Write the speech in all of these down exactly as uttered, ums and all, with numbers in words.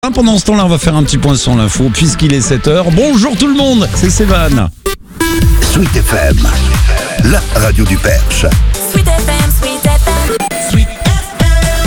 Pendant ce temps-là, on va faire un petit point sur l'info puisqu'il est sept heures. Bonjour tout le monde, c'est Sévan. Sweet F M, la radio du Perche. Sweet F M, Sweet F M, Sweet F M,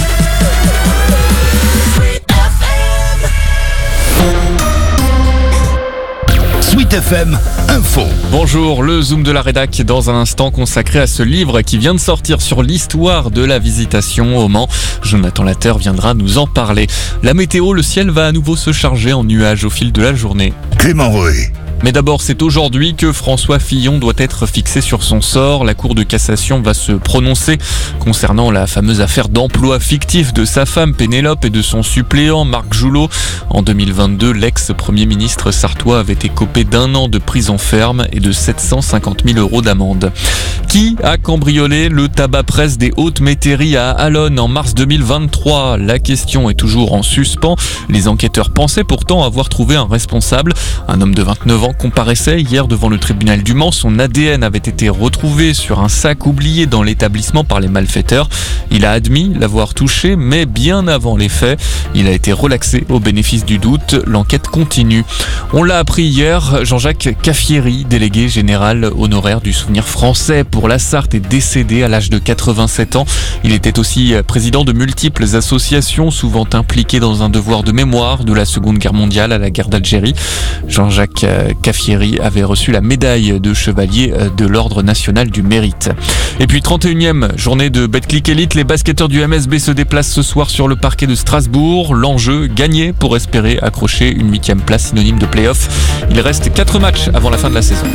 Sweet F M. Sweet F M Info. Bonjour, le Zoom de la rédac dans un instant consacré à ce livre qui vient de sortir sur l'histoire de la visitation au Mans. Jonathan Latter viendra nous en parler. La météo, le ciel va à nouveau se charger en nuages au fil de la journée. Clément Roé. Mais d'abord, c'est aujourd'hui que François Fillon doit être fixé sur son sort. La Cour de cassation va se prononcer concernant la fameuse affaire d'emploi fictif de sa femme Pénélope et de son suppléant Marc Joulot. En deux mille vingt-deux, l'ex-premier ministre sartois avait écopé d'un an de prison ferme et de sept cent cinquante mille euros d'amende. Qui a cambriolé le tabac-presse des Hautes-Métairies à Allonnes en mars deux mille vingt-trois? La question est toujours en suspens. Les enquêteurs pensaient pourtant avoir trouvé un responsable. Un homme de vingt-neuf ans comparaissait hier devant le tribunal du Mans. Son A D N avait été retrouvé sur un sac oublié dans l'établissement par les malfaiteurs. Il a admis l'avoir touché, mais bien avant les faits. Il a été relaxé au bénéfice du doute. L'enquête continue. On l'a appris hier, Jean-Jacques Caffieri, délégué général honoraire du Souvenir français pour la Sarthe, est décédé à l'âge de quatre-vingt-sept ans. Il était aussi président de multiples associations, souvent impliquées dans un devoir de mémoire de la Seconde Guerre mondiale à la guerre d'Algérie. Jean-Jacques Caffieri avait reçu la médaille de chevalier de l'Ordre national du mérite. Et puis trente et unième journée de Betclic Elite, les basketteurs du M S B se déplacent ce soir sur le parquet de Strasbourg. L'enjeu, gagner pour espérer accrocher une huitième place synonyme de play-off. Il reste quatre matchs avant la fin de la saison.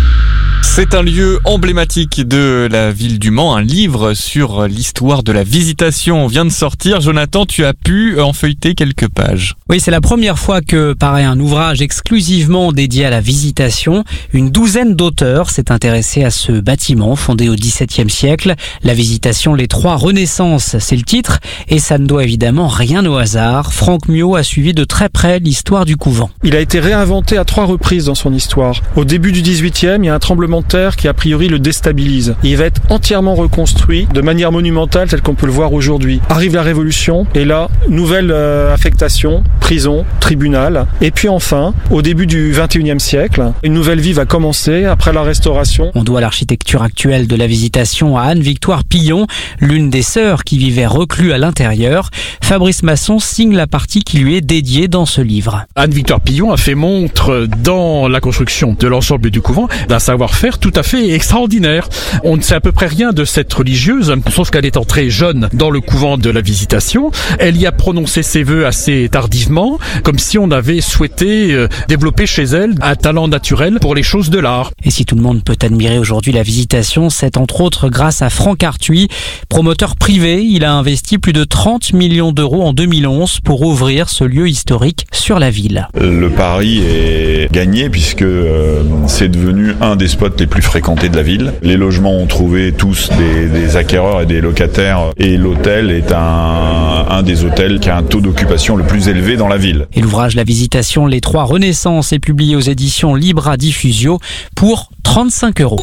C'est un lieu emblématique de la ville du Mans. Un livre sur l'histoire de la visitation vient de sortir. Jonathan, tu as pu en feuilleter quelques pages. Oui, c'est la première fois que paraît un ouvrage exclusivement dédié à la visitation. Une douzaine d'auteurs s'est intéressé à ce bâtiment fondé au dix-septième siècle. La visitation, les trois renaissances, c'est le titre. Et ça ne doit évidemment rien au hasard. Franck Miot a suivi de très près l'histoire du couvent. Il a été réinventé à trois reprises dans son histoire. Au début du dix-huitième, il y a un tremblement de terre qui a priori le déstabilise. Il va être entièrement reconstruit de manière monumentale telle qu'on peut le voir aujourd'hui. Arrive la Révolution et là, nouvelle euh, affectation, prison, tribunal. Et puis enfin, au début du vingt et unième siècle, une nouvelle vie va commencer après la Restauration. On doit l'architecture actuelle de la visitation à Anne-Victoire Pillon, l'une des sœurs qui vivait reclus à l'intérieur. Fabrice Masson signe la partie qui lui est dédiée dans ce livre. Anne-Victoire Pillon a fait montre dans la construction de l'ensemble du couvent d'un savoir-faire tout à fait extraordinaire. On ne sait à peu près rien de cette religieuse, sauf qu'elle est entrée jeune dans le couvent de la Visitation. Elle y a prononcé ses vœux assez tardivement, comme si on avait souhaité euh, développer chez elle un talent naturel pour les choses de l'art. Et si tout le monde peut admirer aujourd'hui la Visitation, c'est entre autres grâce à Franck Arthuis, promoteur privé. Il a investi plus de trente millions d'euros en deux mille onze pour ouvrir ce lieu historique sur la ville. Le pari est gagné puisque euh, c'est devenu un des spots les plus fréquentés de la ville. Les logements ont trouvé tous des, des acquéreurs et des locataires et l'hôtel est un, un des hôtels qui a un taux d'occupation le plus élevé dans la ville. Et l'ouvrage La Visitation, les trois renaissances est publié aux éditions Libra Diffusio pour trente-cinq euros.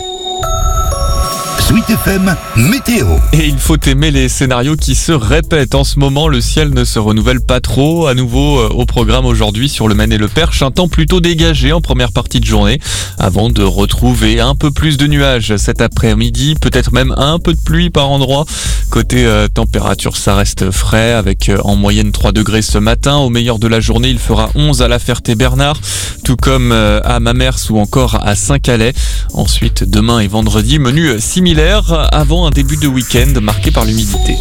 Sweet F M Météo. Et il faut aimer les scénarios qui se répètent. En ce moment, le ciel ne se renouvelle pas trop. À nouveau, euh, au programme aujourd'hui sur le Maine et le Perche, un temps plutôt dégagé en première partie de journée, avant de retrouver un peu plus de nuages cet après-midi, peut-être même un peu de pluie par endroit. Côté euh, température, ça reste frais, avec euh, en moyenne trois degrés ce matin. Au meilleur de la journée, il fera onze à La Ferté-Bernard, tout comme euh, à Mamers ou encore à Saint-Calais. Ensuite, demain et vendredi, menu euh, similaire avant un début de week-end marqué par l'humidité.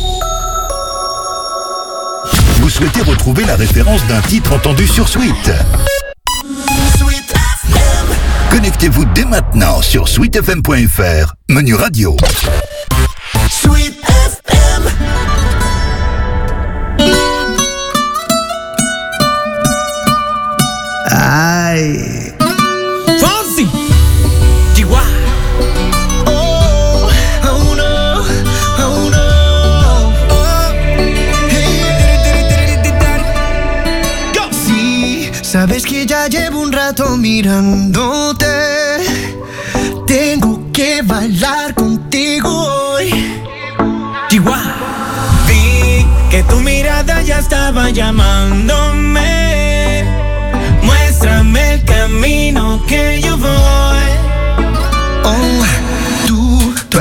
Vous souhaitez retrouver la référence d'un titre entendu sur Sweet? Sweet F M. Connectez-vous dès maintenant sur sweet f m point f r, menu radio. Sweet F M. Aïe. Fonzie. Chihuahua. Sabes que ya llevo un rato mirándote. Tengo que bailar contigo hoy. Chihuahua. Vi que tu mirada ya estaba llamándome.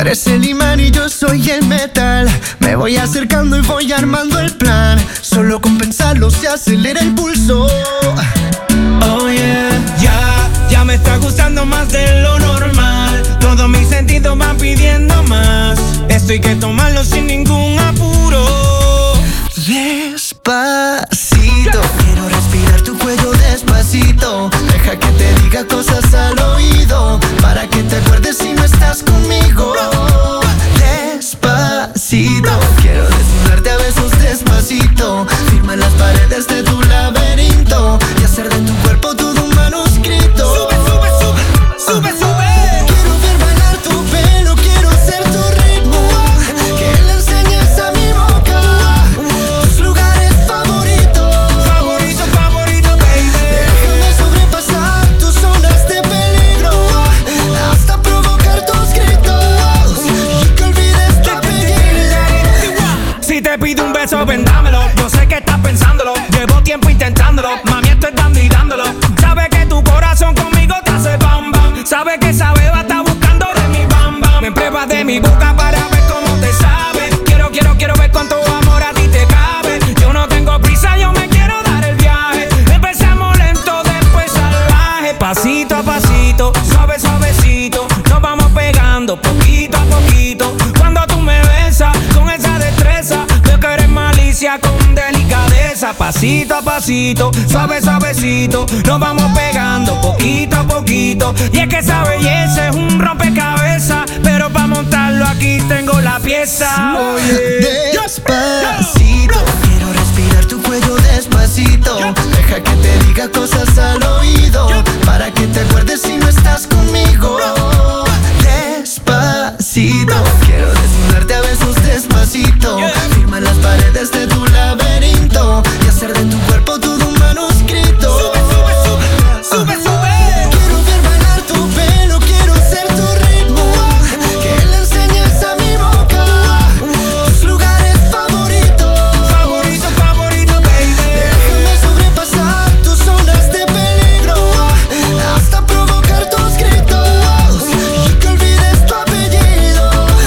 eres el imán y yo soy el metal. Me voy acercando y voy armando el plan. Solo con pensarlo se acelera el pulso. Oh yeah, ya, ya me está gustando más de lo normal. Todos mis sentidos van pidiendo más. Esto hay que tomarlo sin ningún apuro. Despacito, quiero respirar tu cuello despacito. Deja que te diga cosas al oído, para que te acuerdes si no estás conmigo. Despacito, quiero desnudarte a besos despacito. Firma las paredes de tu laberinto y hacer de tu cuerpo todo un manuscrito. Sube, sube, sube, sube, sube. Quiero ver bailar tu pelo, quiero ser tu ritmo. Que le enseñes a mi boca tus lugares favoritos. Favorito, favorito, baby. Déjame sobrepasar tus zonas de peligro, hasta provocar tus gritos y que olvides tu apellido. Si te pido un beso, ven dámelo. Yo sé que estás pensándolo, llevo tiempo intentándolo. Mami, estoy dando y dándolo. Sabes que tu corazón conmigo te hace bam bam. Sabes que esa beba está buscando de mi bam bam. Me pruebas de mi boca para ver cómo te sabe. Quiero, quiero, quiero ver cuánto amor a ti te cabe. Yo no tengo prisa, yo me quiero dar el viaje. Empezamos lento, después salvaje. Pasito a pasito, suave, suavecito. Nos vamos pegando poquito a poquito. Cuando tú me besas con esa destreza, veo que eres malicia con delicadeza. Pasito a pasito, suave, suavecito. Nos vamos pegando poquito a poquito. Y es que esa belleza es un rompecabezas, pero para montarlo aquí tengo la pieza. Oye, Despacito, quiero respirar tu cuello despacito. Deja que te diga cosas al oído, para que te acuerdes si no estás conmigo. Despacito, quiero desnudarte a besos despacito. Firma las paredes de tu laberinto y hacer de tu cuerpo todo un manuscrito. Sube, sube, sube, sube, sube. Quiero ver bailar tu pelo, quiero ser tu ritmo. Que le enseñes a mi boca tus lugares favoritos. Favorito, favorito, baby. Déjame sobrepasar tus zonas de peligro, hasta provocar tus gritos y que olvides tu apellido.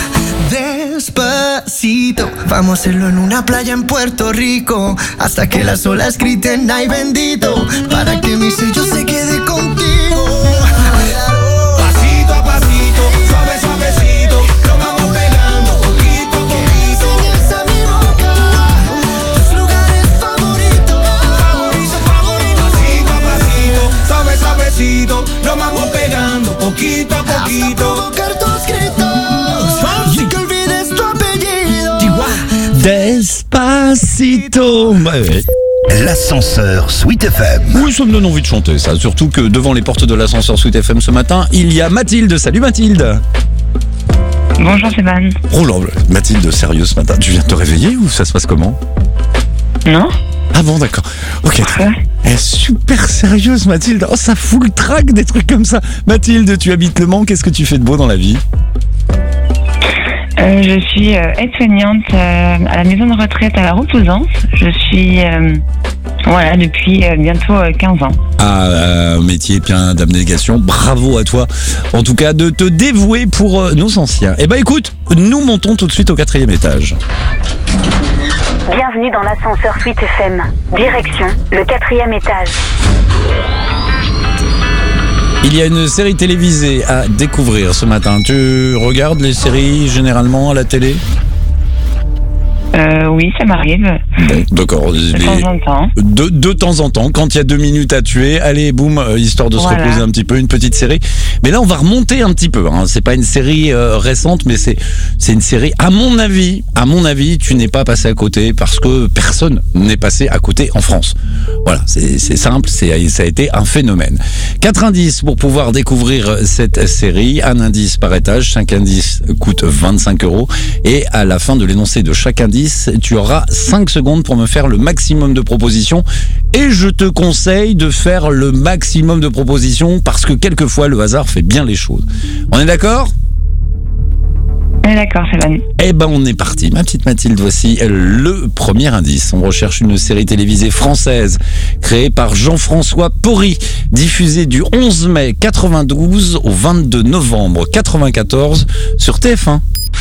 Despacito, vamos a hacerlo en una playa en Puerto Rico, hasta que las olas griten ay bendito, para que mi sello se quede contigo. Pasito a pasito, suave, suavecito. Nos vamos pegando poquito a poquito. Enseñas a mi boca tus lugares favoritos. Favorito, favorito. Pasito a pasito, suave, suavecito. Nos vamos pegando poquito a Hasta poquito. provocar tus gritos y que olvides tu apellido. Despacito. Ouais, ouais. L'ascenseur Sweet F M. Oui, ça me donne envie de chanter ça. Surtout que devant les portes de l'ascenseur Sweet F M ce matin, il y a Mathilde. Salut Mathilde. Bonjour Sébastien. Oh là, Mathilde, sérieux ce matin, tu viens de te réveiller ou ça se passe comment? Non? Ah bon, d'accord. Ok. Ouais. Elle est super sérieuse Mathilde. Oh, ça fout le trac des trucs comme ça. Mathilde, tu habites Le Mans, qu'est-ce que tu fais de beau dans la vie? Euh, je suis euh, aide-soignante euh, à la maison de retraite à la Reposance. Je suis euh, voilà depuis euh, bientôt euh, quinze ans. Ah, euh, métier plein d'abnégation. Bravo à toi. En tout cas, de te dévouer pour euh, nos anciens. Eh ben écoute, nous montons tout de suite au quatrième étage. Bienvenue dans l'ascenseur Sweet F M. Direction le quatrième étage. Il y a une série télévisée à découvrir ce matin. Tu regardes les séries généralement à la télé? Euh, oui, ça m'arrive. Bon, d'accord. De temps en temps. De, de temps en temps, quand il y a deux minutes à tuer, allez, boum, euh, histoire de se Voilà. reposer un petit peu, une petite série. Mais là, on va remonter un petit peu. Hein. C'est pas une série euh, récente, mais c'est c'est une série. À mon avis, à mon avis, tu n'es pas passé à côté parce que personne n'est passé à côté en France. Voilà, c'est c'est simple, c'est ça a été un phénomène. Quatre indices pour pouvoir découvrir cette série. Un indice par étage. Cinq indices coûtent vingt-cinq euros. Et à la fin de l'énoncé de chaque indice, tu auras cinq secondes pour me faire le maximum de propositions. Et je te conseille de faire le maximum de propositions parce que quelquefois le hasard fait bien les choses. On est d'accord ? On est d'accord, Sébastien. Eh ben on est parti. Ma petite Mathilde, voici le premier indice. On recherche une série télévisée française créée par Jean-François Porry. diffusé du onze mai quatre-vingt-douze au vingt-deux novembre quatre-vingt-quatorze sur T F un.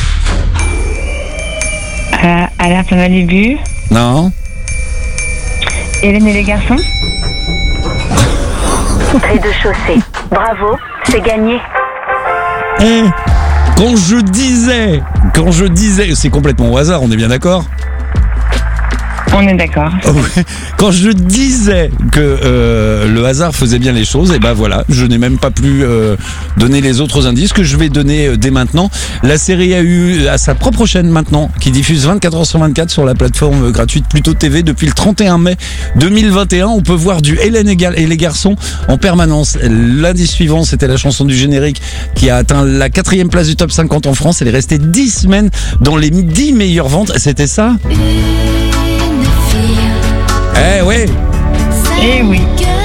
Euh, Alerte à Malibu. Non. Hélène et les garçons. Rez-de-chaussée. Bravo, c'est gagné. Hey, quand je disais, quand je disais, c'est complètement au hasard, on est bien d'accord ? On est d'accord. Quand je disais que euh, le hasard faisait bien les choses, et ben voilà, je n'ai même pas plus euh, donné les autres indices que je vais donner euh, dès maintenant. La série a eu à sa propre chaîne maintenant, qui diffuse vingt-quatre heures sur vingt-quatre sur la plateforme gratuite Pluto T V depuis le trente et un mai deux mille vingt et un. On peut voir du Hélène et les garçons en permanence. Lundi suivant, c'était la chanson du générique qui a atteint la quatrième place du top cinquante en France. Elle est restée dix semaines dans les dix meilleures ventes. C'était ça ? Eh ouais. Eh oui.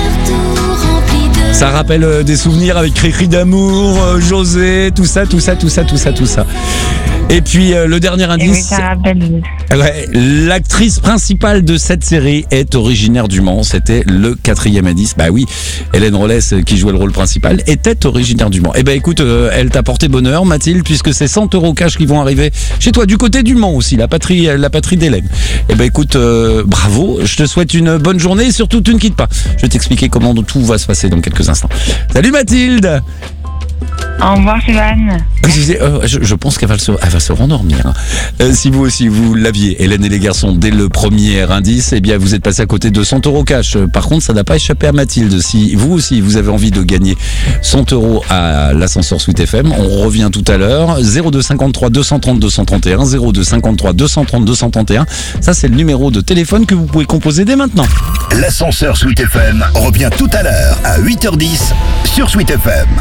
Ça rappelle euh, des souvenirs avec Cricri d'amour, euh, José, tout ça, tout ça, tout ça, tout ça, tout ça. Et puis euh, le dernier indice. Et oui, ça rappelle. Ouais, l'actrice principale de cette série est originaire du Mans. C'était le quatrième indice. Bah oui, Hélène Rollès, qui jouait le rôle principal, était originaire du Mans. Eh ben écoute, euh, elle t'a porté bonheur, Mathilde, puisque c'est cent euros cash qui vont arriver chez toi, du côté du Mans aussi, la patrie, la patrie d'Hélène. Eh ben écoute, euh, bravo. Je te souhaite une bonne journée et surtout, tu ne quittes pas. Je vais t'expliquer comment tout va se passer dans quelques instants. Salut Mathilde. Au revoir, Stéphane. Je, je, je pense qu'elle va se, elle va se rendormir. Hein. Euh, si vous aussi, vous l'aviez, Hélène et les garçons, dès le premier indice, eh bien, vous êtes passé à côté de cent euros cash. Par contre, ça n'a pas échappé à Mathilde. Si vous aussi, vous avez envie de gagner cent euros à l'ascenseur Sweet F M, on revient tout à l'heure. zéro deux cinquante-trois deux cent trente deux cent trente et un, zéro deux cinquante-trois deux cent trente deux cent trente et un. Ça, c'est le numéro de téléphone que vous pouvez composer dès maintenant. L'ascenseur Sweet F M revient tout à l'heure à huit heures dix sur Sweet F M.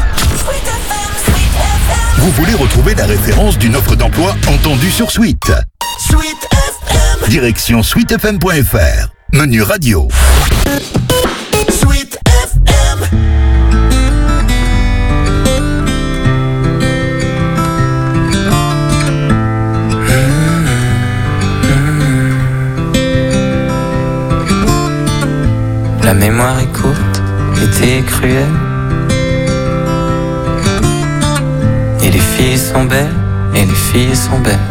Vous voulez retrouver la référence d'une offre d'emploi entendue sur Sweet. Sweet F M. Direction sweet f m point f r. Menu radio. Sweet F M. La mémoire est courte, l'été est cruel. Et les filles sont belles, et les filles sont belles.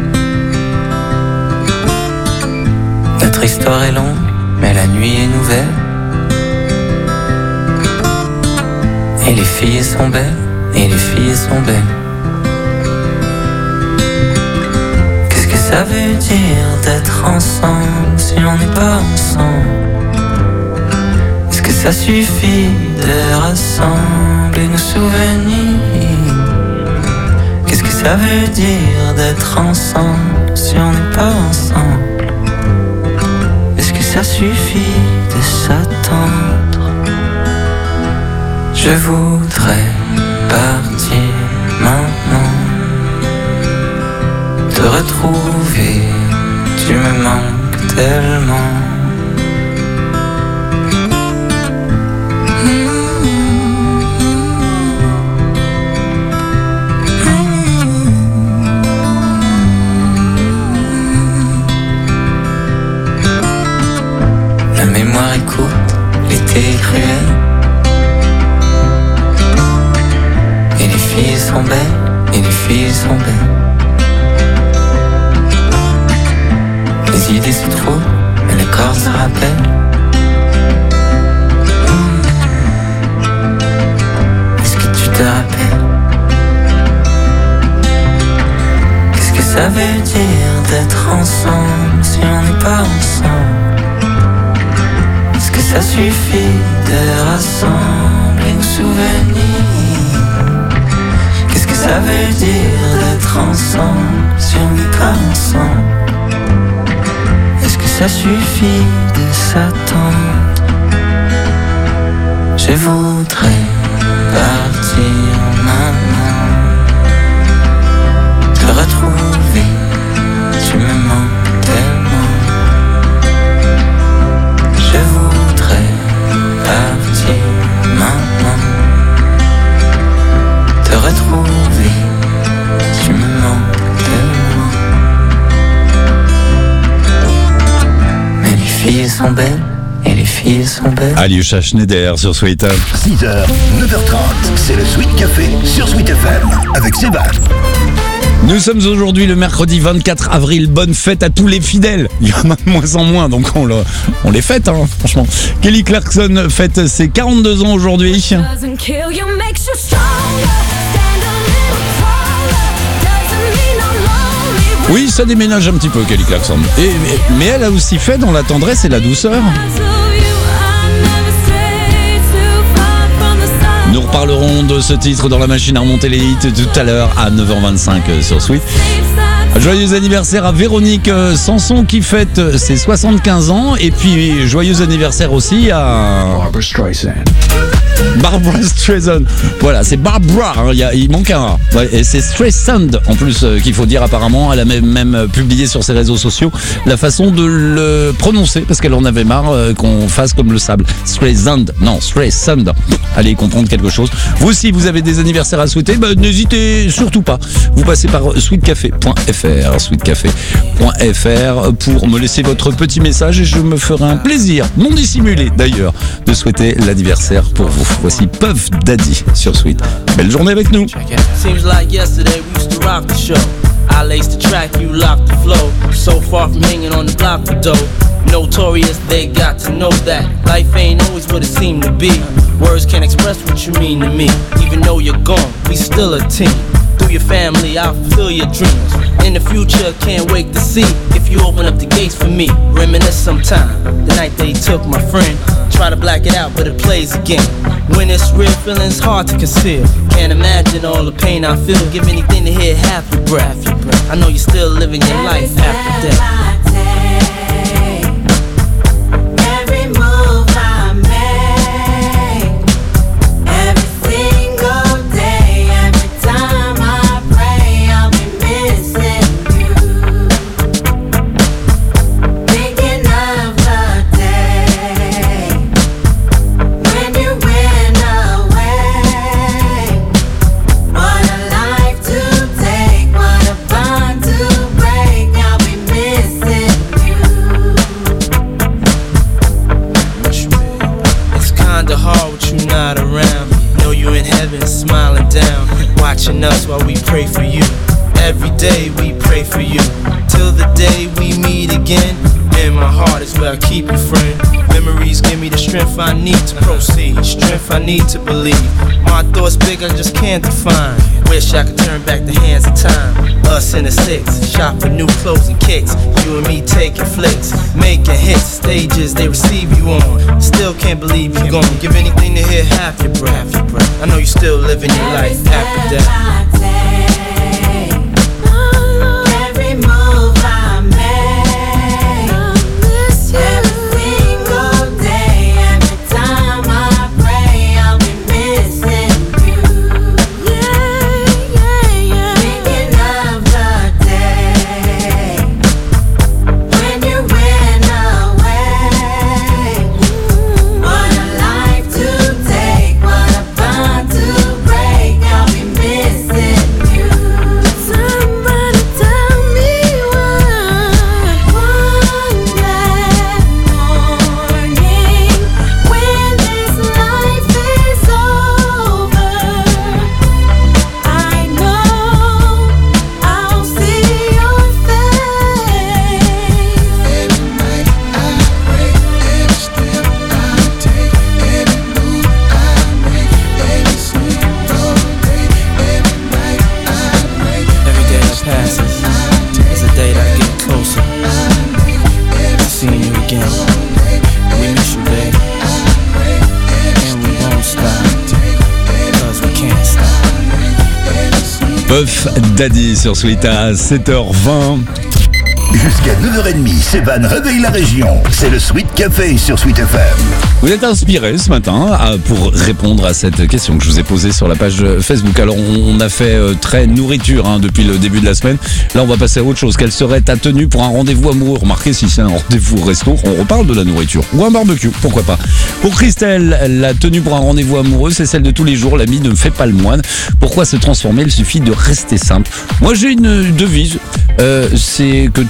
Notre histoire est longue, mais la nuit est nouvelle. Et les filles sont belles, et les filles sont belles. Qu'est-ce que ça veut dire d'être ensemble si on n'est pas ensemble? Est-ce que ça suffit de rassembler nos souvenirs? Qu'est-ce que ça veut dire d'être ensemble si on n'est pas ensemble? Est-ce que ça suffit de s'attendre? Je voudrais partir maintenant, te retrouver, tu me manques tellement. La mémoire est courte, l'été est cruel. Et les filles sont belles, et les filles sont belles. Les idées se trouvent, mais le corps se rappelle. Est-ce que tu te rappelles? Qu'est-ce que ça veut dire d'être ensemble si on n'est pas ensemble? Est-ce que ça suffit de rassembler nos souvenirs? Qu'est-ce que ça veut dire d'être ensemble si on n'est pas ensemble? Est-ce que ça suffit de s'attendre? Je voudrais partir maintenant, te retrouver, tu me manques tellement. Je voudrais partir maintenant, te retrouver, tu me manques tellement. Mais les filles sont belles, et les filles ils sont belles. Aliosha Schneider sur Sweet. six heures, neuf heures trente, c'est le Sweet Café sur Sweet F M avec Sébastien. Nous sommes aujourd'hui le mercredi vingt-quatre avril. Bonne fête à tous les fidèles. Il y en a de moins en moins, donc on, le, on les fête, hein, franchement. Kelly Clarkson fête ses quarante-deux ans aujourd'hui. Oui, ça déménage un petit peu, Kelly Clarkson. Et, mais, mais elle a aussi fait dans la tendresse et la douceur. Nous reparlerons de ce titre dans la machine à remonter les hits tout à l'heure à neuf heures vingt-cinq sur Sweet. Joyeux anniversaire à Véronique Sanson qui fête ses soixante-quinze ans. Et puis joyeux anniversaire aussi à Barbra Streisand. Barbra Streisand. Voilà, c'est Barbara, hein, y a, il manque un A. Ouais, et c'est Streisand en plus euh, qu'il faut dire apparemment. Elle a même, même publié sur ses réseaux sociaux la façon de le prononcer parce qu'elle en avait marre euh, qu'on fasse comme le sable. Streisand, non, Streisand. Allez comprendre quelque chose. Vous aussi, vous avez des anniversaires à souhaiter, bah, n'hésitez surtout pas. Vous passez par sweet café point f r, sweet café point f r pour me laisser votre petit message et je me ferai un plaisir, non dissimulé d'ailleurs, de souhaiter l'anniversaire pour vous. Voici Puff Daddy sur Sweet. Belle journée avec nous. Seems like yesterday we used to rock the show. I laced the track, you locked the flow. So far from hanging on the block for dough. Notorious, they got to know that life ain't always what it seemed to be. Words can't express what you mean to me. Even though you're gone, we still a team. Through your family, I'll fulfill your dreams. In the future, can't wait to see if you open up the gates for me. Reminisce sometime, the night they took my friend. Try to black it out, but it plays again. When it's real, feeling's hard to conceal. Can't imagine all the pain I feel. Give anything to hear half your breath. I know you're still living your life after death. Us while we pray for you. Every day we pray for you. Till the day we meet again. In my heart is where I keep you, friend. Memories give me the strength I need to proceed. Strength I need to believe. My thoughts big, I just can't define. Wish I could turn back the hands of time. Us in the six, shop for new clothes and kicks. You and me taking flicks, making hits. Stages they receive you on. Still can't believe you're gone. Give anything to hear half your breath. I know you're still living your life after death. Puff Daddy sur Sweet à sept heures vingt. Jusqu'à neuf heures trente, Sébastien réveille la région. C'est le Sweet Café sur Sweet F M. Vous êtes inspiré ce matin à, pour répondre à cette question que je vous ai posée sur la page Facebook. Alors on, on a fait euh, très nourriture hein, depuis le début de la semaine. Là on va passer à autre chose. Quelle serait ta tenue pour un rendez-vous amoureux? Remarquez, si c'est un rendez-vous resto, on reparle de la nourriture. Ou un barbecue, pourquoi pas. Pour Christelle, la tenue pour un rendez-vous amoureux, c'est celle de tous les jours. L'ami ne fait pas le moine. Pourquoi se transformer? Il suffit de rester simple. Moi j'ai une devise, euh, c'est que tout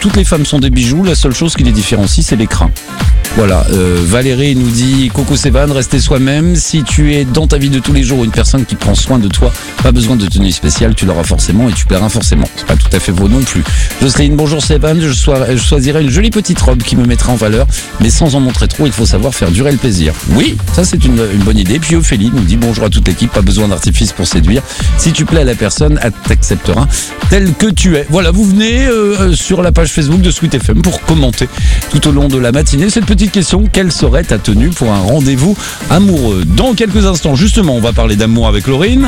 toutes les femmes sont des bijoux, la seule chose qui les différencie, c'est l'écran. Voilà, euh, Valérie nous dit Coco Sévan, restez soi-même. Si tu es dans ta vie de tous les jours une personne qui prend soin de toi, pas besoin de tenue spéciale, tu l'auras forcément et tu plairas forcément. C'est pas tout à fait faux non plus. Jocelyne, bonjour Sévan, je, je choisirai une jolie petite robe qui me mettra en valeur, mais sans en montrer trop, il faut savoir faire durer le plaisir. Oui, ça c'est une, une bonne idée. Puis Ophélie nous dit bonjour à toute l'équipe, pas besoin d'artifice pour séduire. Si tu plais à la personne, elle t'acceptera tel que tu es. Voilà, vous venez euh, sur la page Facebook de Sweet F M pour commenter tout au long de la matinée cette petite question, quelle serait ta tenue pour un rendez-vous amoureux? Dans quelques instants, justement, on va parler d'amour avec Laurine.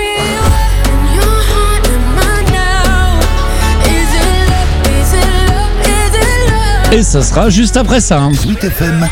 Et ça sera juste après ça. Hein. Sweet F M,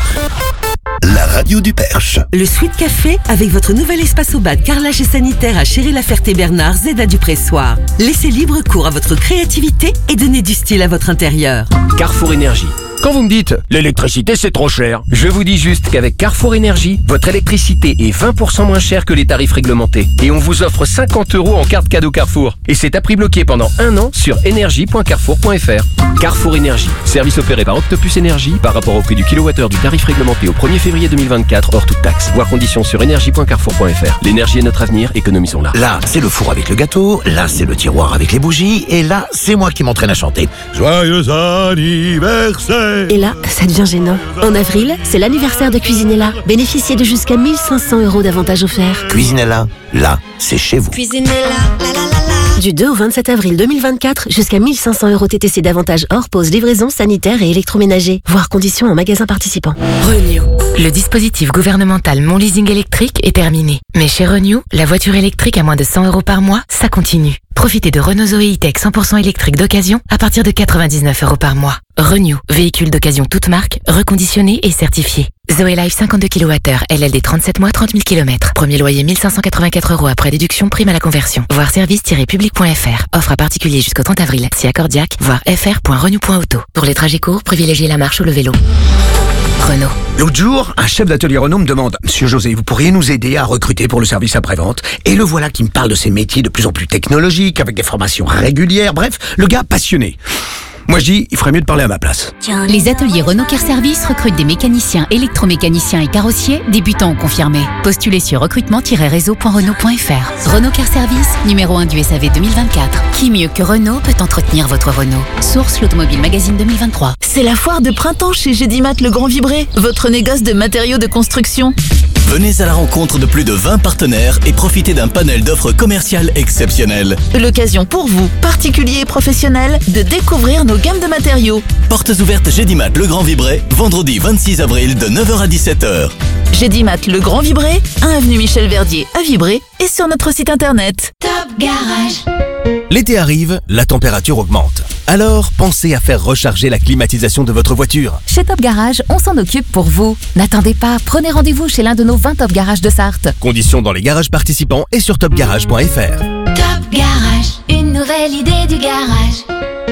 la radio du Perche. Le Sweet Café avec votre nouvel espace au bad carrelage et sanitaire à Chéry-la-Ferté-Bernard, Z A du Pressoir. Laissez libre cours à votre créativité et donnez du style à votre intérieur. Carrefour Énergie. Quand vous me dites « l'électricité c'est trop cher », je vous dis juste qu'avec Carrefour Énergie, votre électricité est vingt pour cent moins chère que les tarifs réglementés. Et on vous offre cinquante euros en carte cadeau Carrefour. Et c'est à prix bloqué pendant un an sur énergie point carrefour point f r. Carrefour Énergie, service opéré par Octopus Énergie par rapport au prix du kilowattheure du tarif réglementé au premier février deux mille vingt-quatre hors toute taxe. Voir conditions sur énergie point carrefour point f r. L'énergie est notre avenir, économisons-la. Là, c'est le four avec le gâteau, là, c'est le tiroir avec les bougies, et là, c'est moi qui m'entraîne à chanter. Joyeux anniversaire. Et là, ça devient gênant. En avril, c'est l'anniversaire de Cuisinella. Bénéficiez de jusqu'à mille cinq cents euros d'avantages offerts. Cuisinella, là, c'est chez vous. Cuisinella, la la la la. Du deux au vingt-sept avril deux mille vingt-quatre, jusqu'à mille cinq cents euros T T C d'avantages hors pause, livraison, sanitaire et électroménager. Voir conditions en magasin participant. Renew. Le dispositif gouvernemental Mon Leasing électrique est terminé. Mais chez Renew, la voiture électrique à moins de cent euros par mois, ça continue. Profitez de Renault Zoé E-Tech cent pour cent électrique d'occasion à partir de quatre-vingt-dix-neuf euros par mois. Renew, véhicule d'occasion toute marque, reconditionné et certifié. Zoé Life cinquante-deux kilowattheures, L L D trente-sept mois, trente mille kilomètres. Premier loyer mille cinq cent quatre-vingt-quatre euros après déduction, prime à la conversion. Voir service tiret public point f r. Offre à particulier jusqu'au trente avril. Si accordiaque, voir f r point renew point auto. Pour les trajets courts, privilégiez la marche ou le vélo. Renault. L'autre jour, un chef d'atelier Renault me demande « Monsieur José, vous pourriez nous aider à recruter pour le service après-vente ?» Et le voilà qui me parle de ces métiers de plus en plus technologiques, avec des formations régulières, bref, le gars passionné. Moi je dis, il ferait mieux de parler à ma place. Les ateliers Renault Care Service recrutent des mécaniciens, électromécaniciens et carrossiers, débutants ou confirmés. Postulez sur recrutement tiret réseau point renault point f r. Renault Care Service, numéro un du S A V deux mille vingt-quatre. Qui mieux que Renault peut entretenir votre Renault? Source l'Automobile Magazine deux mille vingt-trois. C'est la foire de printemps chez Gédimat Le Grand Vibré, votre négoce de matériaux de construction. Venez à la rencontre de plus de vingt partenaires et profitez d'un panel d'offres commerciales exceptionnelles. L'occasion pour vous, particuliers et professionnels, de découvrir nos gammes de matériaux. Portes ouvertes Gédimat Le Grand Vibré, vendredi vingt-six avril de neuf heures à dix-sept heures. Gédimat Le Grand Vibré, un avenue Michel Verdier à Vibré et sur notre site internet. Top Garage. L'été arrive, la température augmente. Alors, pensez à faire recharger la climatisation de votre voiture. Chez Top Garage, on s'en occupe pour vous. N'attendez pas, prenez rendez-vous chez l'un de nos vingt Top Garage de Sarthe. Conditions dans les garages participants et sur top garage point f r. Top Garage, une nouvelle idée du garage.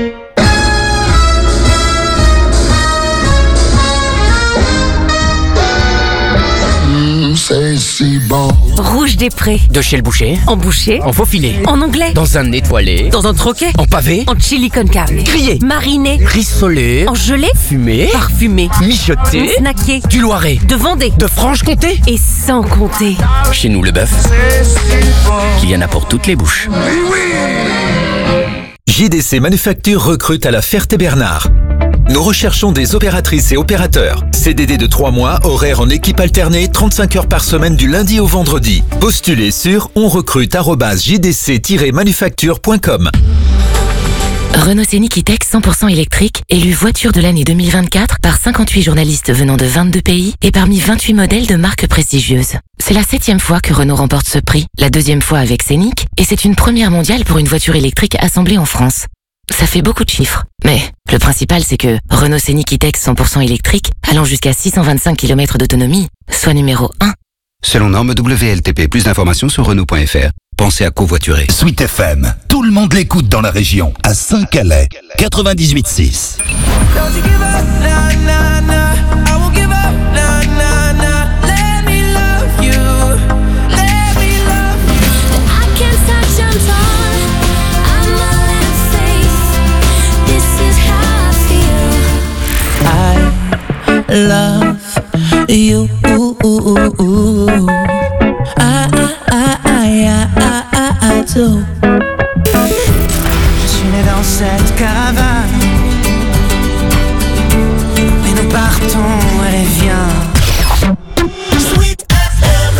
C'est si bon. Rouge des Prés. De chez le boucher. En boucher. En faux filet. En anglais. Dans un étoilé. Dans un troquet. En pavé. En chili con carne. Grillé. Mariné. Rissolé. En gelée. Fumé. Parfumé. Mijoté. Snacké. Du Loiret. De Vendée. De Franche-Comté. Et sans compter. Chez nous, le bœuf. Il y en a pour toutes les bouches. J D C Manufacture recrute à la Ferté-Bernard. Nous recherchons des opératrices et opérateurs. C D D de trois mois, horaire en équipe alternée, trente-cinq heures par semaine du lundi au vendredi. Postulez sur onrecrute arobase j d c tiret manufacture point com. Renault Scénic E-Tech cent pour cent électrique, élu voiture de l'année deux mille vingt-quatre par cinquante-huit journalistes venant de vingt-deux pays et parmi vingt-huit modèles de marques prestigieuses. C'est la septième fois que Renault remporte ce prix, la deuxième fois avec Scénic, et c'est une première mondiale pour une voiture électrique assemblée en France. Ça fait beaucoup de chiffres, mais le principal c'est que Renault Scénic E-Tech cent pour cent électrique, allant jusqu'à six cent vingt-cinq kilomètres d'autonomie, soit numéro un. Selon norme W L T P, plus d'informations sur renault point f r. Pensez à covoiturer. Sweet F M, tout le monde l'écoute dans la région. À Saint-Calais, quatre-vingt-dix-huit six. This is how I feel. do. I, I, I, I, I, I, I do. Je suis né dans cette caravane, mais nous partons, allez viens. Sweet F M.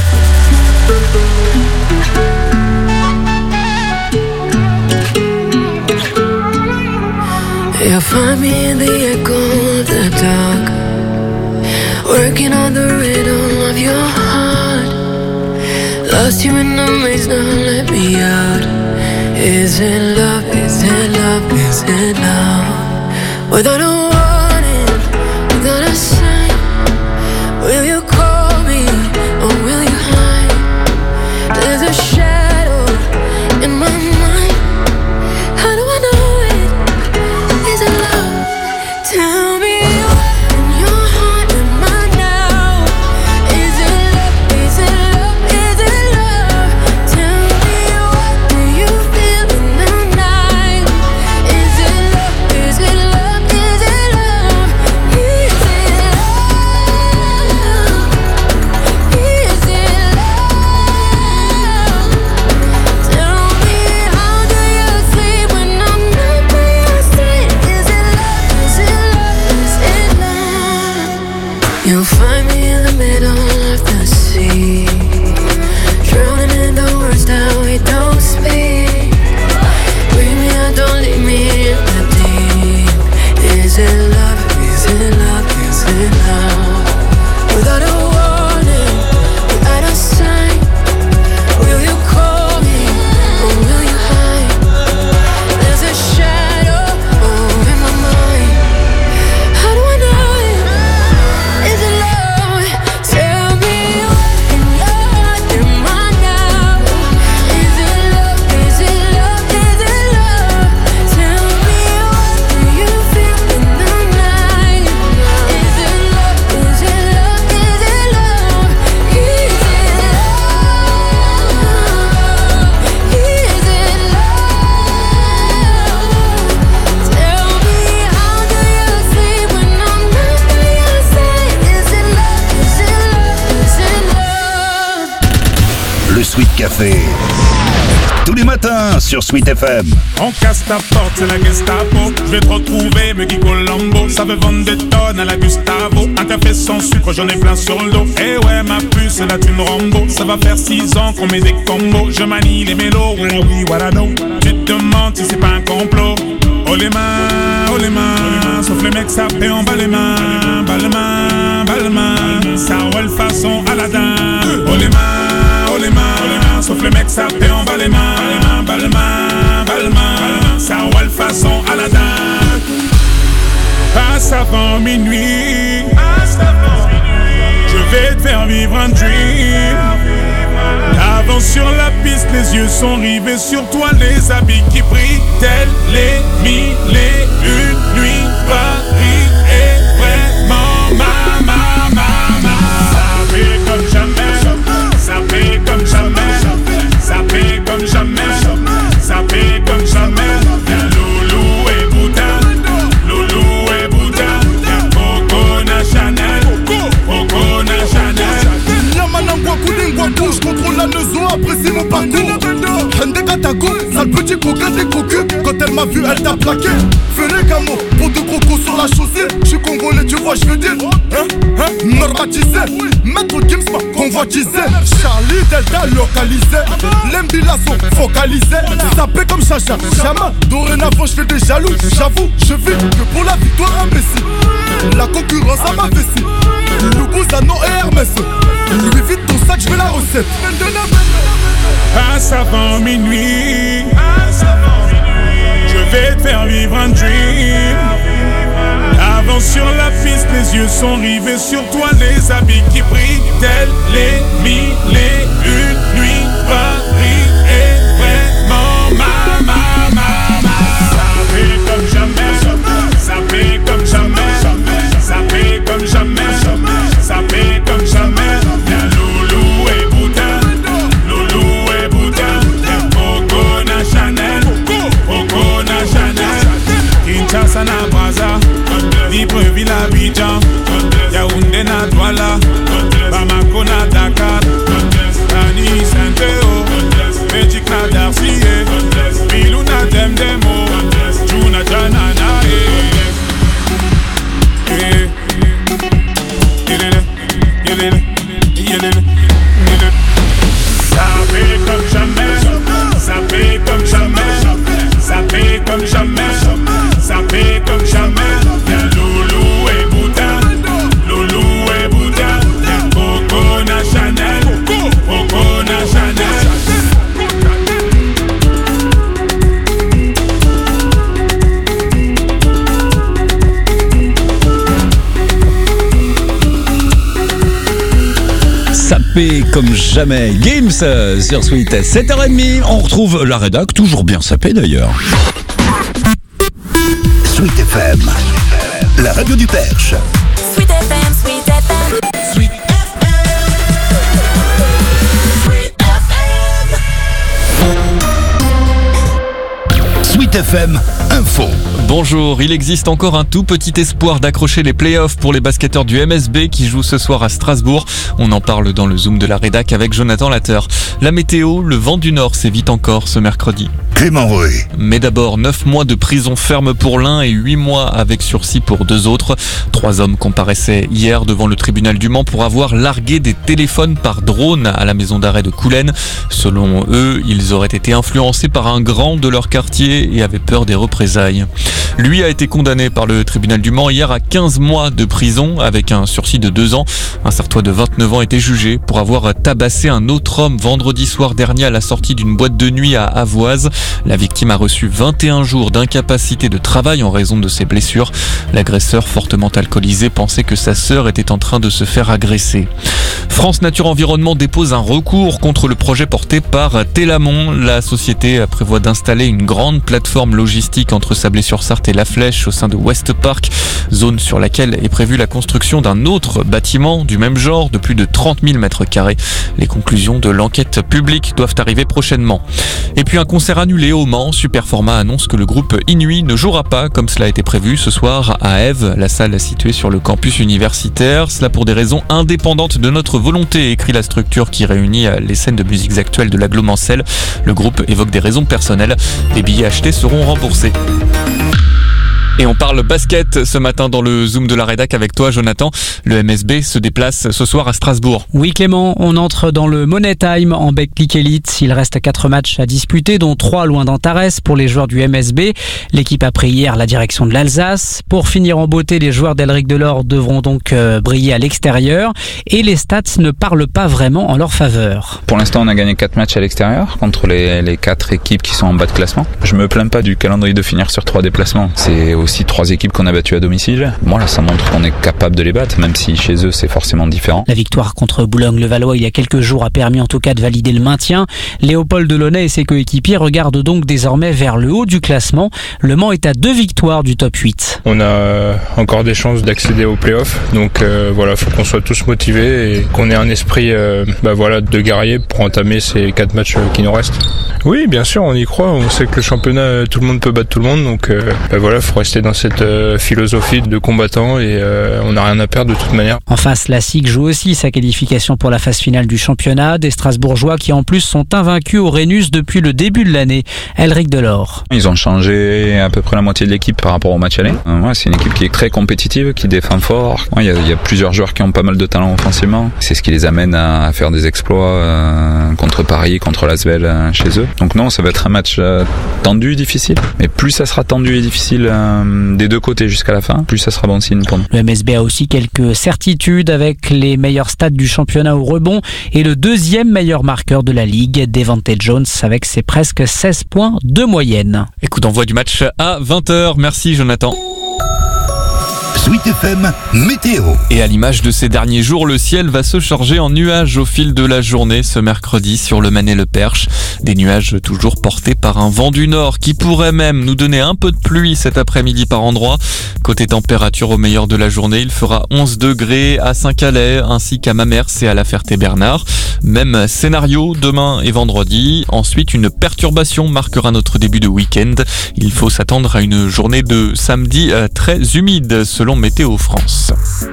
You'll find me in the echo of the dark, working on the rhythm of your heart. Lost you in the maze, now let me out. Is it love, is it love, is it love? Without a warning, without a sign, will you call me or will you hide? There's a shadow in my mind. How do I know it? Is it love? Tell me what in your heart am I now? Is it love? Is it love? Is it love? Tell me what do you feel in the night? Is it love? Is it love? Is it love? Is it love? Is it love? Tell me how do you sleep when I'm not by your side? Is it love? Is it love? Is it love? You'll find me in the middle of the sea, drowning in the words that we don't speak. Bring me out, don't leave me in the deep. Is it love? Is it love? Is it love? Without a warning, without a sign, will you call me or will you hide? There's a shadow over my mind. How do I know it? Is it love? Tell me what in your heart am I now? Is it love? Is it love? Is it love? Tell me what do you feel in the night? Is it love? Is it love? Is it love? Is it love? Is it love? Tell me how do you sleep when I'm not by your side? Is it love? Is it love? Is it love? Le Sweet Café. Tous les matins sur Sweet F M. On casse ta porte, c'est la Gestapo. Je vais te retrouver, me Guy Colombo. Ça veut vendre des tonnes à la Gustavo. Un café sans sucre, j'en ai plein sur le dos. Eh ouais, ma puce, là tu me Rambo. Ça va faire six ans qu'on met des combos. Je manie les mélos, voilà oui, voilà non. Tu te demandes si c'est pas un complot. Oh les mains, oh les mains. Sauf les mecs, ça fait en bas les mains. Bas les mains, bas les mains. Ça roule façon Aladdin. Oh les mains, oh les mains. Sauf les mecs, ça fait en bas les mains. Bas les mains, bas les mains. Ça roule façon Aladdin. Passe avant minuit. Je vais te faire vivre un dream. Avance sur la piste, les yeux sont rivés sur toi, les habits qui brillent, tels les mille et une nuits. Paris est vraiment ma, ma, ma, ma. Ça fait comme jamais, ça fait comme jamais, ça fait comme jamais, ça fait comme jamais. Y'a Loulou et Bouddha, Loulou et Bouddha, y'a Coco Chanel, Coco Chanel. Yamanangwa Koulingwa Bouche, contrôle la maison, apprécie mon parcours. Hende Katako, sale petit coquin des cocus. Quand elle m'a vu, elle t'a plaqué. Fais les camos, pour deux crocos sur la chaussée. J'suis congolais, tu vois, j'veux dire. Hein, hein, normatisé. Maître Gims m'a convoitisé. Charlie Delta localisé. L'embila sont focalisés. Sapé comme Chacha, Chama. Dorénavant, j'fais des jaloux. J'avoue, je vis que pour la victoire imbécile. La concurrence à ma vessie. Loubouzanon et Hermès. Lui vite ton sac, j'veux la recette. Passe avant minuit. Je vais te faire vivre un dream. Avance sur la piste, les yeux sont rivés sur toi, les habits qui brillent, tels les mille et une nuits. Paris est vraiment ma, ma, ma, ma. Ça fait comme jamais, ça fait comme jamais, ça fait comme jamais, ça fait comme jamais. Y'a Loulou et Bouddha, Loulou et Bouddha, y'a Coco Chanel, Coco Chanel. Kinshasa na Brazza, Libreville, Abidjan, Yaoundé na Douala, Bamako na Dakar. Ça fait comme jamais, ça fait comme jamais, ça fait comme jamais, ça fait comme jamais. Y'a Loulou et Bouddha, Loulou et Bouddha, y'a Coco na Chanel, Coco na Chanel. Sapé comme jamais. Games euh, sur Sweet. sept heures trente, on retrouve la rédac, toujours bien sapé d'ailleurs. Sweet F M, la radio du Perche. Sweet F M, Sweet F M. Sweet Sweet F M Info. Bonjour, il existe encore un tout petit espoir d'accrocher les playoffs pour les basketteurs du M S B qui jouent ce soir à Strasbourg. On en parle dans le Zoom de la rédac avec Jonathan Latter. La météo, le vent du nord s'évite encore ce mercredi. Clément Roy. Mais d'abord, neuf mois de prison ferme pour l'un et huit mois avec sursis pour deux autres. Trois hommes comparaissaient hier devant le tribunal du Mans pour avoir largué des téléphones par drone à la maison d'arrêt de Coulennes. Selon eux, ils auraient été influencés par un grand de leur quartier et avaient peur des représailles. Lui a été condamné par le tribunal du Mans hier à quinze mois de prison avec un sursis de deux ans. Un Sartois de vingt-neuf ans était jugé pour avoir tabassé un autre homme vendredi soir dernier à la sortie d'une boîte de nuit à Avoise. La victime a reçu vingt et un jours d'incapacité de travail en raison de ses blessures. L'agresseur, fortement alcoolisé, pensait que sa sœur était en train de se faire agresser. France Nature Environnement dépose un recours contre le projet porté par Télamon. La société prévoit d'installer une grande plateforme logistique entre Sablé-sur-Sarthe et La Flèche au sein de West Park, zone sur laquelle est prévue la construction d'un autre bâtiment du même genre de plus de trente mille mètres carrés. Les conclusions de l'enquête publique doivent arriver prochainement. Et puis un concert annulé au Mans. Superformat annonce que le groupe Inuit ne jouera pas comme cela a été prévu ce soir à Ève, la salle située sur le campus universitaire. Cela pour des raisons indépendantes de notre volonté, écrit la structure qui réunit les scènes de musiques actuelles de l'Aglomancel. Le groupe évoque des raisons personnelles. Les billets achetés seront remboursés. Et on parle basket ce matin dans le Zoom de la rédac avec toi, Jonathan. Le M S B se déplace ce soir à Strasbourg. Oui Clément, on entre dans le Money Time en Betclic Elite. Il reste quatre matchs à disputer, dont trois loin d'Antares pour les joueurs du M S B. L'équipe a pris hier la direction de l'Alsace. Pour finir en beauté, les joueurs d'Elric Delors devront donc euh, briller à l'extérieur. Et les stats ne parlent pas vraiment en leur faveur. Pour l'instant, on a gagné quatre matchs à l'extérieur contre les, les quatre équipes qui sont en bas de classement. Je me plains pas du calendrier de finir sur trois déplacements. C'est aussi trois équipes qu'on a battues à domicile. Bon là, ça montre qu'on est capable de les battre, même si chez eux c'est forcément différent. La victoire contre Boulogne-le-Valois il y a quelques jours a permis en tout cas de valider le maintien. Léopold Delaunay et ses coéquipiers regardent donc désormais vers le haut du classement. Le Mans est à deux victoires du top huit. On a encore des chances d'accéder aux playoffs, donc euh, voilà, faut qu'on soit tous motivés et qu'on ait un esprit euh, bah, voilà, de guerrier pour entamer ces quatre matchs qui nous restent. Oui, bien sûr, on y croit. On sait que le championnat, tout le monde peut battre tout le monde, donc euh, bah, voilà, faut rester dans cette euh, philosophie de combattant et euh, on n'a rien à perdre de toute manière. En face, la S I C joue aussi sa qualification pour la phase finale du championnat. Des Strasbourgeois qui en plus sont invaincus au Rhenus depuis le début de l'année. Elric Delors. Ils ont changé à peu près la moitié de l'équipe par rapport au match aller. Euh, ouais, c'est une équipe qui est très compétitive, qui défend fort. Il ouais, y, y a plusieurs joueurs qui ont pas mal de talent offensivement. C'est ce qui les amène à, à faire des exploits euh, contre Paris, contre l'Asvel euh, chez eux. Donc non, ça va être un match euh, tendu, difficile. Mais plus ça sera tendu et difficile euh, des deux côtés jusqu'à la fin, plus ça sera bon signe pour nous. Le M S B a aussi quelques certitudes avec les meilleurs stats du championnat au rebond et le deuxième meilleur marqueur de la ligue, Devante Jones, avec ses presque seize points de moyenne. Écoute, on voit du match à vingt heures. Merci Jonathan. Sweet F M Météo. Et à l'image de ces derniers jours, le ciel va se charger en nuages au fil de la journée ce mercredi sur le Manet le Perche. Des nuages toujours portés par un vent du nord qui pourrait même nous donner un peu de pluie cet après-midi par endroit. Côté température au meilleur de la journée, il fera onze degrés à Saint-Calais ainsi qu'à Mamers et à La Ferté-Bernard. Même scénario demain et vendredi. Ensuite, une perturbation marquera notre début de week-end. Il faut s'attendre à une journée de samedi très humide selon Météo France.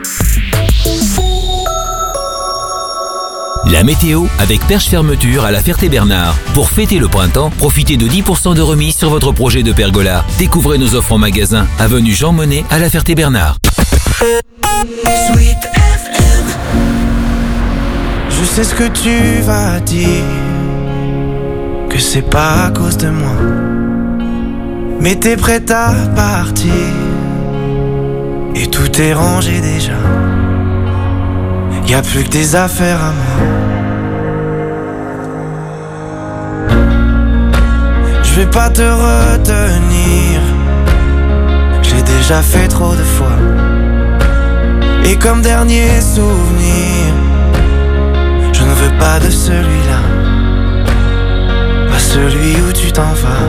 La météo avec Perche Fermeture à La Ferté-Bernard. Pour fêter le printemps, profitez de dix pour cent de remise sur votre projet de pergola. Découvrez nos offres en magasin, avenue Jean Monnet à La Ferté-Bernard. Sweet F M. Je Je sais ce que tu vas dire, que c'est pas à cause de moi, mais t'es prête à partir et tout est rangé déjà. Y'a plus que des affaires à moi. Je vais pas te retenir, j'ai déjà fait trop de fois. Et comme dernier souvenir, je ne veux pas de celui-là, pas celui où tu t'en vas.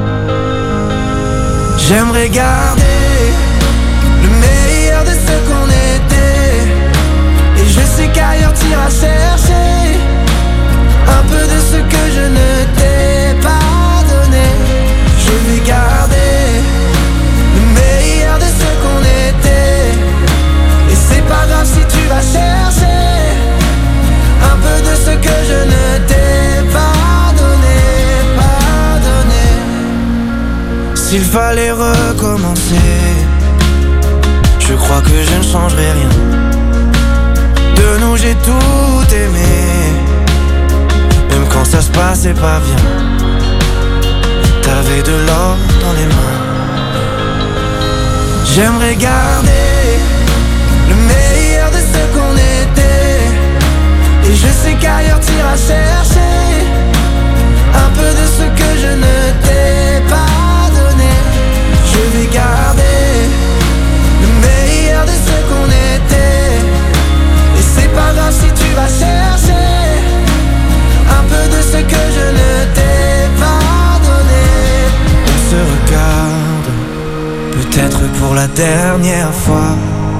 J'aimerais garder le meilleur de ce qu'on était, et je sais qu'ailleurs t'iras chercher un peu de ce que je ne t'ai pas donné. Je vais garder le meilleur de ce qu'on était, et c'est pas grave si tu vas chercher un peu de ce que je ne t'ai pas donné, pas donné. S'il fallait recommencer, je crois que je ne changerai rien. De nous j'ai tout aimé, même quand ça se passait pas bien. T'avais de l'or dans les mains. J'aimerais garder le meilleur de ce qu'on était, et je sais qu'ailleurs t'iras chercher un peu de ce que je ne t'ai pas donné. Je vais garder le meilleur de ce qu'on était, et c'est pas grave si tu vas chercher un peu de ce que je ne t'ai pas donné. On se regarde, peut-être pour la dernière fois,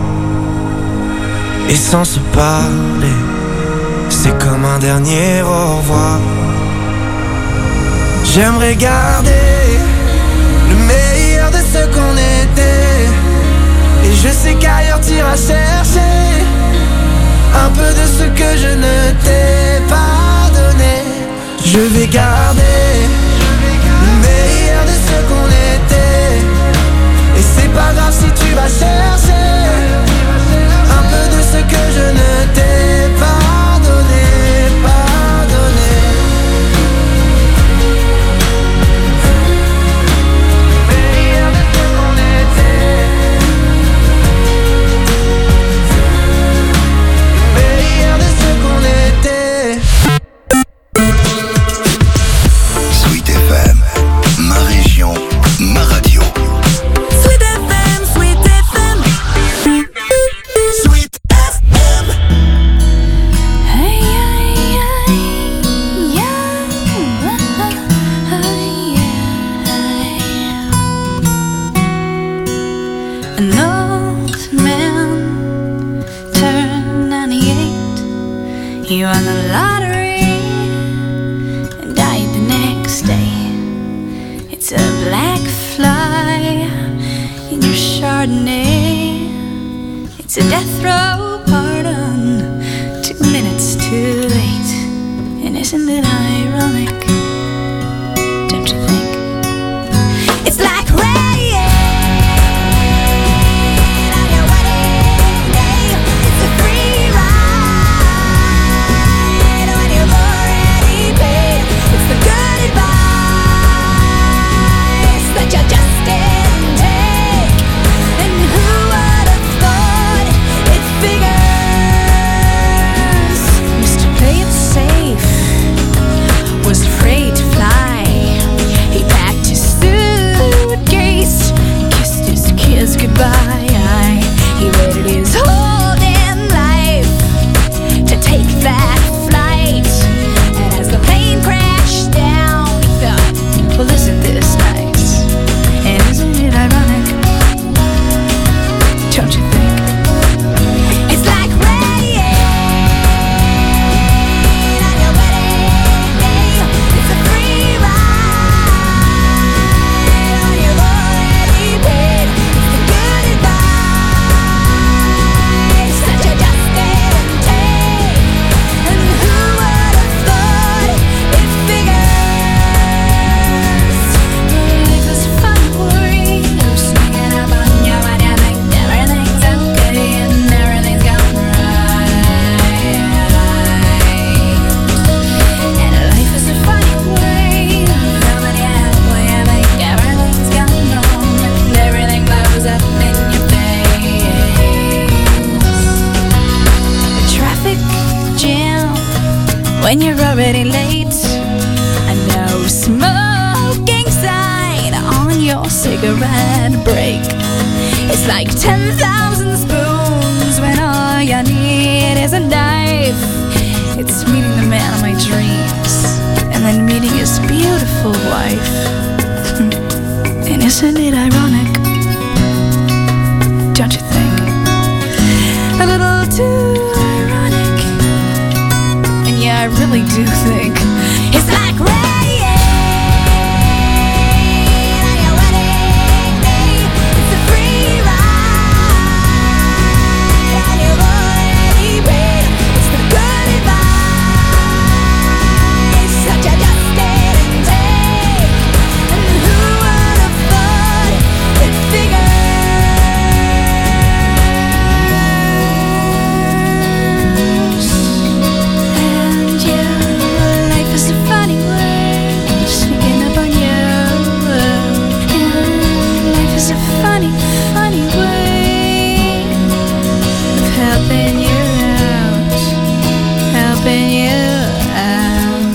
et sans se parler, c'est comme un dernier au revoir. J'aimerais garder le meilleur de ce qu'on était, et je sais qu'ailleurs t'iras chercher un peu de ce que je ne t'ai pas donné. Je vais garder le meilleur de ce qu'on était, et c'est pas grave si tu vas chercher un peu de ce que je ne t'ai pas donné, pas donné. Le meilleur de ce qu'on était, le meilleur de ce qu'on était. Sweet F M, ma région, ma radio. Sweet F M, Sweet F M. Sweet F M. Hey, hey, hey, yeah. An old man turned ninety-eight. He won the lottery and died the next day. It's a black fly in your Chardonnay. It's a death row pardon, two minutes too late. And isn't it ironic? Don't you think? It's like rain on your wedding day. It's a free ride when you've already paid. It's the good advice that you just didn't take. And who would have thought it figures? Used to play it safe, was afraid when you're already late. And no smoking sign on your cigarette break. It's like ten thousand spoons when all you need is a knife. It's meeting the man of my dreams and then meeting his beautiful wife. And isn't it ironic? Don't you think? A little too ironic. And yeah, I really do think it's like rain on your wedding day. It's a free ride on your already paid. It's the good advice that you just didn't take. And who would have thought it figures? And yeah, life is a funny way, sneaking up on you. Yeah, life is a funny, funny way of helping you out, helping you out.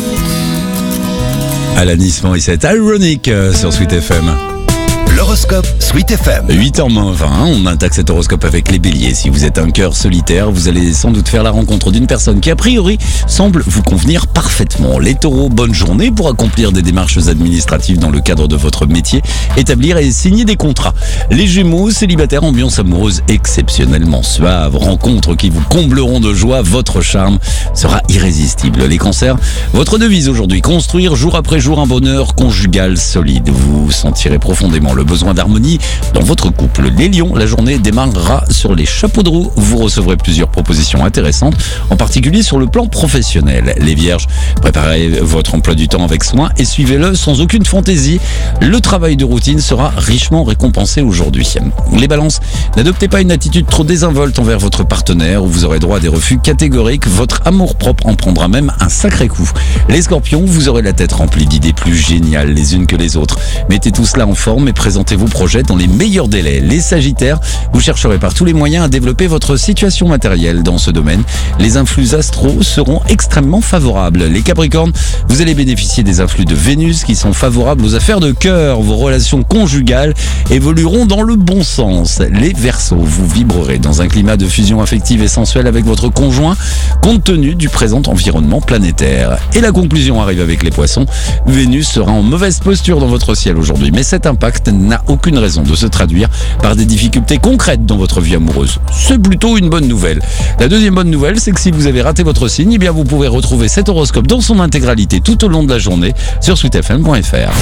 Alanis Morissette, Ironic euh, sur Sweet F M. L'horoscope Sweet F M. huit heures moins vingt, on attaque cet horoscope avec les béliers. Si vous êtes un cœur solitaire, vous allez sans doute faire la rencontre d'une personne qui a priori semble vous convenir parfaitement. Les taureaux, bonne journée pour accomplir des démarches administratives dans le cadre de votre métier, établir et signer des contrats. Les gémeaux, célibataires, ambiance amoureuse exceptionnellement suave, rencontres qui vous combleront de joie, votre charme sera irrésistible. Les cancers, votre devise aujourd'hui, construire jour après jour un bonheur conjugal solide. Vous sentirez profondément le besoin d'harmonie dans votre couple. Les lions, la journée démarrera sur les chapeaux de roue. Vous recevrez plusieurs propositions intéressantes, en particulier sur le plan professionnel. Les vierges, préparez votre emploi du temps avec soin et suivez-le sans aucune fantaisie. Le travail de routine sera richement récompensé aujourd'hui. Les balances, n'adoptez pas une attitude trop désinvolte envers votre partenaire ou vous aurez droit à des refus catégoriques. Votre amour-propre en prendra même un sacré coup. Les scorpions, vous aurez la tête remplie d'idées plus géniales les unes que les autres. Mettez tout cela en forme et présentez vos projets dans les meilleurs délais. Les sagittaires, vous chercherez par tous les moyens à développer votre situation matérielle dans ce domaine. Les influx astraux seront extrêmement favorables. Les capricornes, vous allez bénéficier des influx de Vénus qui sont favorables aux affaires de cœur. Vos relations conjugales évolueront dans le bon sens. Les verseaux, vous vibrerez dans un climat de fusion affective et sensuelle avec votre conjoint compte tenu du présent environnement planétaire. Et la conclusion arrive avec les poissons. Vénus sera en mauvaise posture dans votre ciel aujourd'hui, mais cet impact n'a aucune raison de se traduire par des difficultés concrètes dans votre vie amoureuse. C'est plutôt une bonne nouvelle. La deuxième bonne nouvelle, c'est que si vous avez raté votre signe, eh bien vous pouvez retrouver cet horoscope dans son intégralité tout au long de la journée sur sweet f m point f r.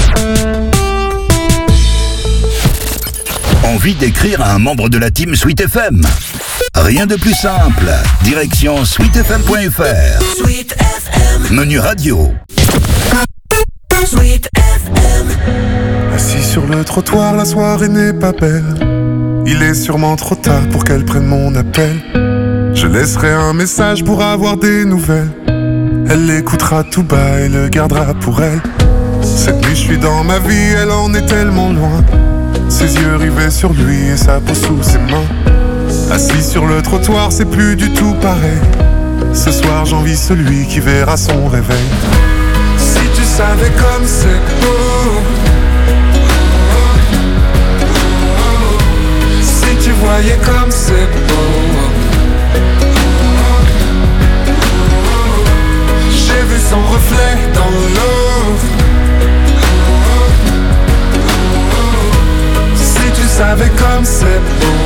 Envie d'écrire à un membre de la team Sweet F M? Rien de plus simple. Direction sweet f m point f r. Sweet F M. Menu radio. Sweet F M. Assis sur le trottoir, la soirée n'est pas belle. Il est sûrement trop tard pour qu'elle prenne mon appel. Je laisserai un message pour avoir des nouvelles. Elle l'écoutera tout bas et le gardera pour elle. Cette nuit je suis dans ma vie, elle en est tellement loin. Ses yeux rivés sur lui et sa peau sous ses mains. Assis sur le trottoir, c'est plus du tout pareil. Ce soir j'envie celui qui verra son réveil. Si tu savais comme c'est beau, si tu voyais comme c'est beau. J'ai vu son reflet dans l'eau. Si tu savais comme c'est beau.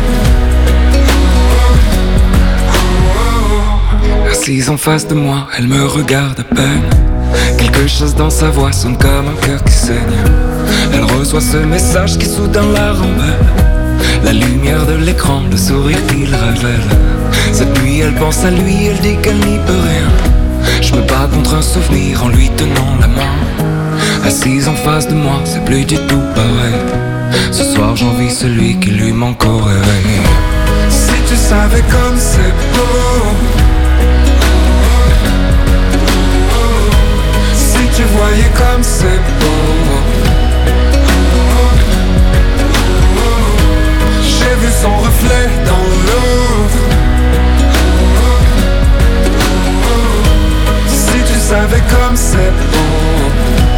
Assise en face de moi, elle me regarde à peine. Quelque chose dans sa voix sonne comme un cœur qui saigne. Elle reçoit ce message qui soudain la rembelle. La lumière de l'écran, le sourire qu'il révèle. Cette nuit elle pense à lui, elle dit qu'elle n'y peut rien. Je me bats contre un souvenir en lui tenant la main. Assise en face de moi, c'est plus du tout pareil. Ce soir j'envie celui qui lui manque au réveil. Si tu savais comme c'est beau. Si tu voyais comme c'est beau. J'ai vu son reflet dans l'eau. Si tu comme c'est beau.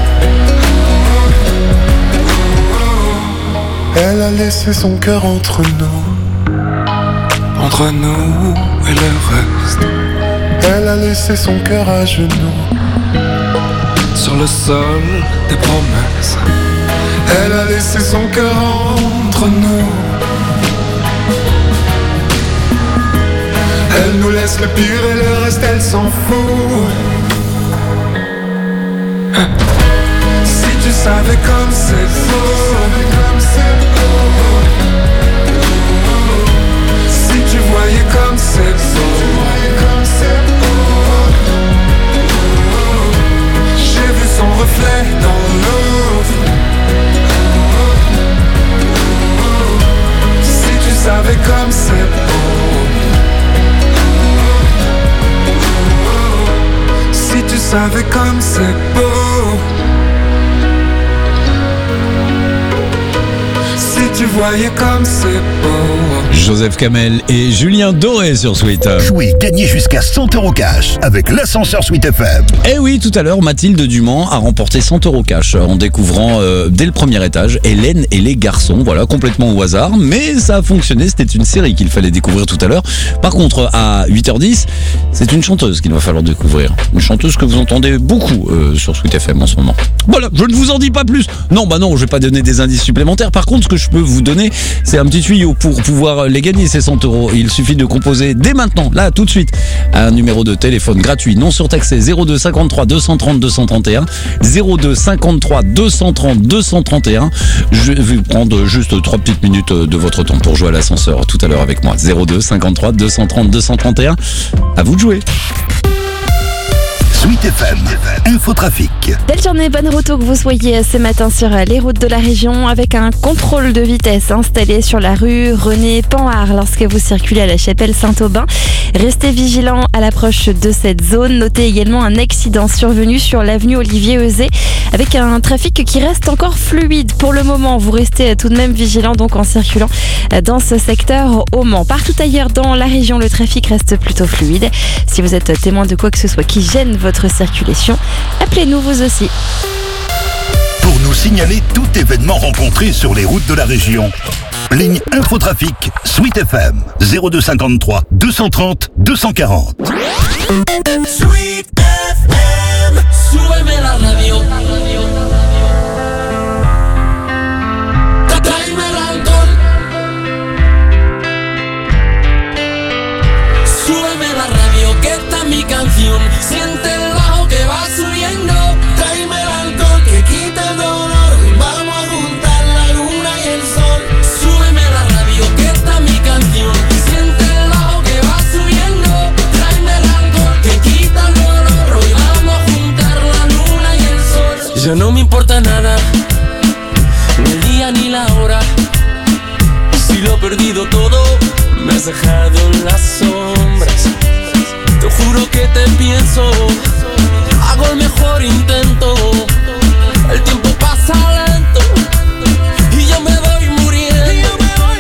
Elle a laissé son cœur entre nous, entre nous et le reste. Elle a laissé son cœur à genoux, sur le sol des promesses. Elle a laissé son cœur entre nous. Elle nous laisse le pire et le reste elle s'en fout. Si tu savais comme c'est beau, si tu voyais comme c'est beau, j'ai vu son reflet dans l'eau. Si tu savais comme c'est beau, si tu savais comme c'est beau, si tu voyais comme c'est beau. Joseph Kamel et Julien Doré sur Sweet. Jouez, gagnez jusqu'à cent euros cash avec l'ascenseur Sweet F M. Eh oui, tout à l'heure, Mathilde Dumont a remporté cent euros cash en découvrant euh, dès le premier étage Hélène et les garçons. Voilà, complètement au hasard, mais ça a fonctionné. C'était une série qu'il fallait découvrir tout à l'heure. Par contre, à huit heures dix, c'est une chanteuse qu'il va falloir découvrir. Une chanteuse que vous entendez beaucoup euh, sur Sweet F M en ce moment. Voilà, je ne vous en dis pas plus. Non, bah non, je vais pas donner des indices supplémentaires. Par contre, ce que je peux vous donner, c'est un petit tuyau pour pouvoir les gagner, ces cent euros. Il suffit de composer dès maintenant, là, tout de suite, un numéro de téléphone gratuit, non surtaxé, zéro deux cinquante-trois deux cent trente deux cent trente et un, zéro deux cinquante-trois deux cent trente deux cent trente et un. Je vais prendre juste trois petites minutes de votre temps pour jouer à l'ascenseur tout à l'heure avec moi. zéro deux cinquante-trois deux cent trente deux cent trente et un. À vous de jouer. Sweet F M, Infotrafic. Belle journée, bonne route où que vous soyez ce matin sur les routes de la région avec un contrôle de vitesse installé sur la rue René Panhard lorsque vous circulez à la chapelle Saint-Aubin. Restez vigilants à l'approche de cette zone. Notez également un accident survenu sur l'avenue Olivier Euzet avec un trafic qui reste encore fluide. Pour le moment, vous restez tout de même vigilants donc en circulant dans ce secteur au Mans. Partout ailleurs dans la région, le trafic reste plutôt fluide. Si vous êtes témoin de quoi que ce soit qui gêne votre circulation, appelez-nous vous aussi. Pour nous signaler tout événement rencontré sur les routes de la région, ligne Infotrafic Sweet F M zéro deux cinquante-trois deux cent trente deux cent quarante. Sweet F M, súbeme la radio. Tráeme el alcohol. Súbeme la radio, que esta es mi canción. Siente el bajo que va subiendo. Tráeme el alcohol que quita el dolor. Vamos a juntar la luna y el sol. Súbeme la radio, que esta es mi canción. Siente el bajo que va subiendo. Tráeme el alcohol que quita el dolor. Hoy vamos a juntar la luna y el sol. Ya no me importa nada, ni el día ni la hora. Si lo he perdido todo, me has dejado en las sombras. Te juro que te pienso, hago el mejor intento. El tiempo pasa lento y yo me voy muriendo.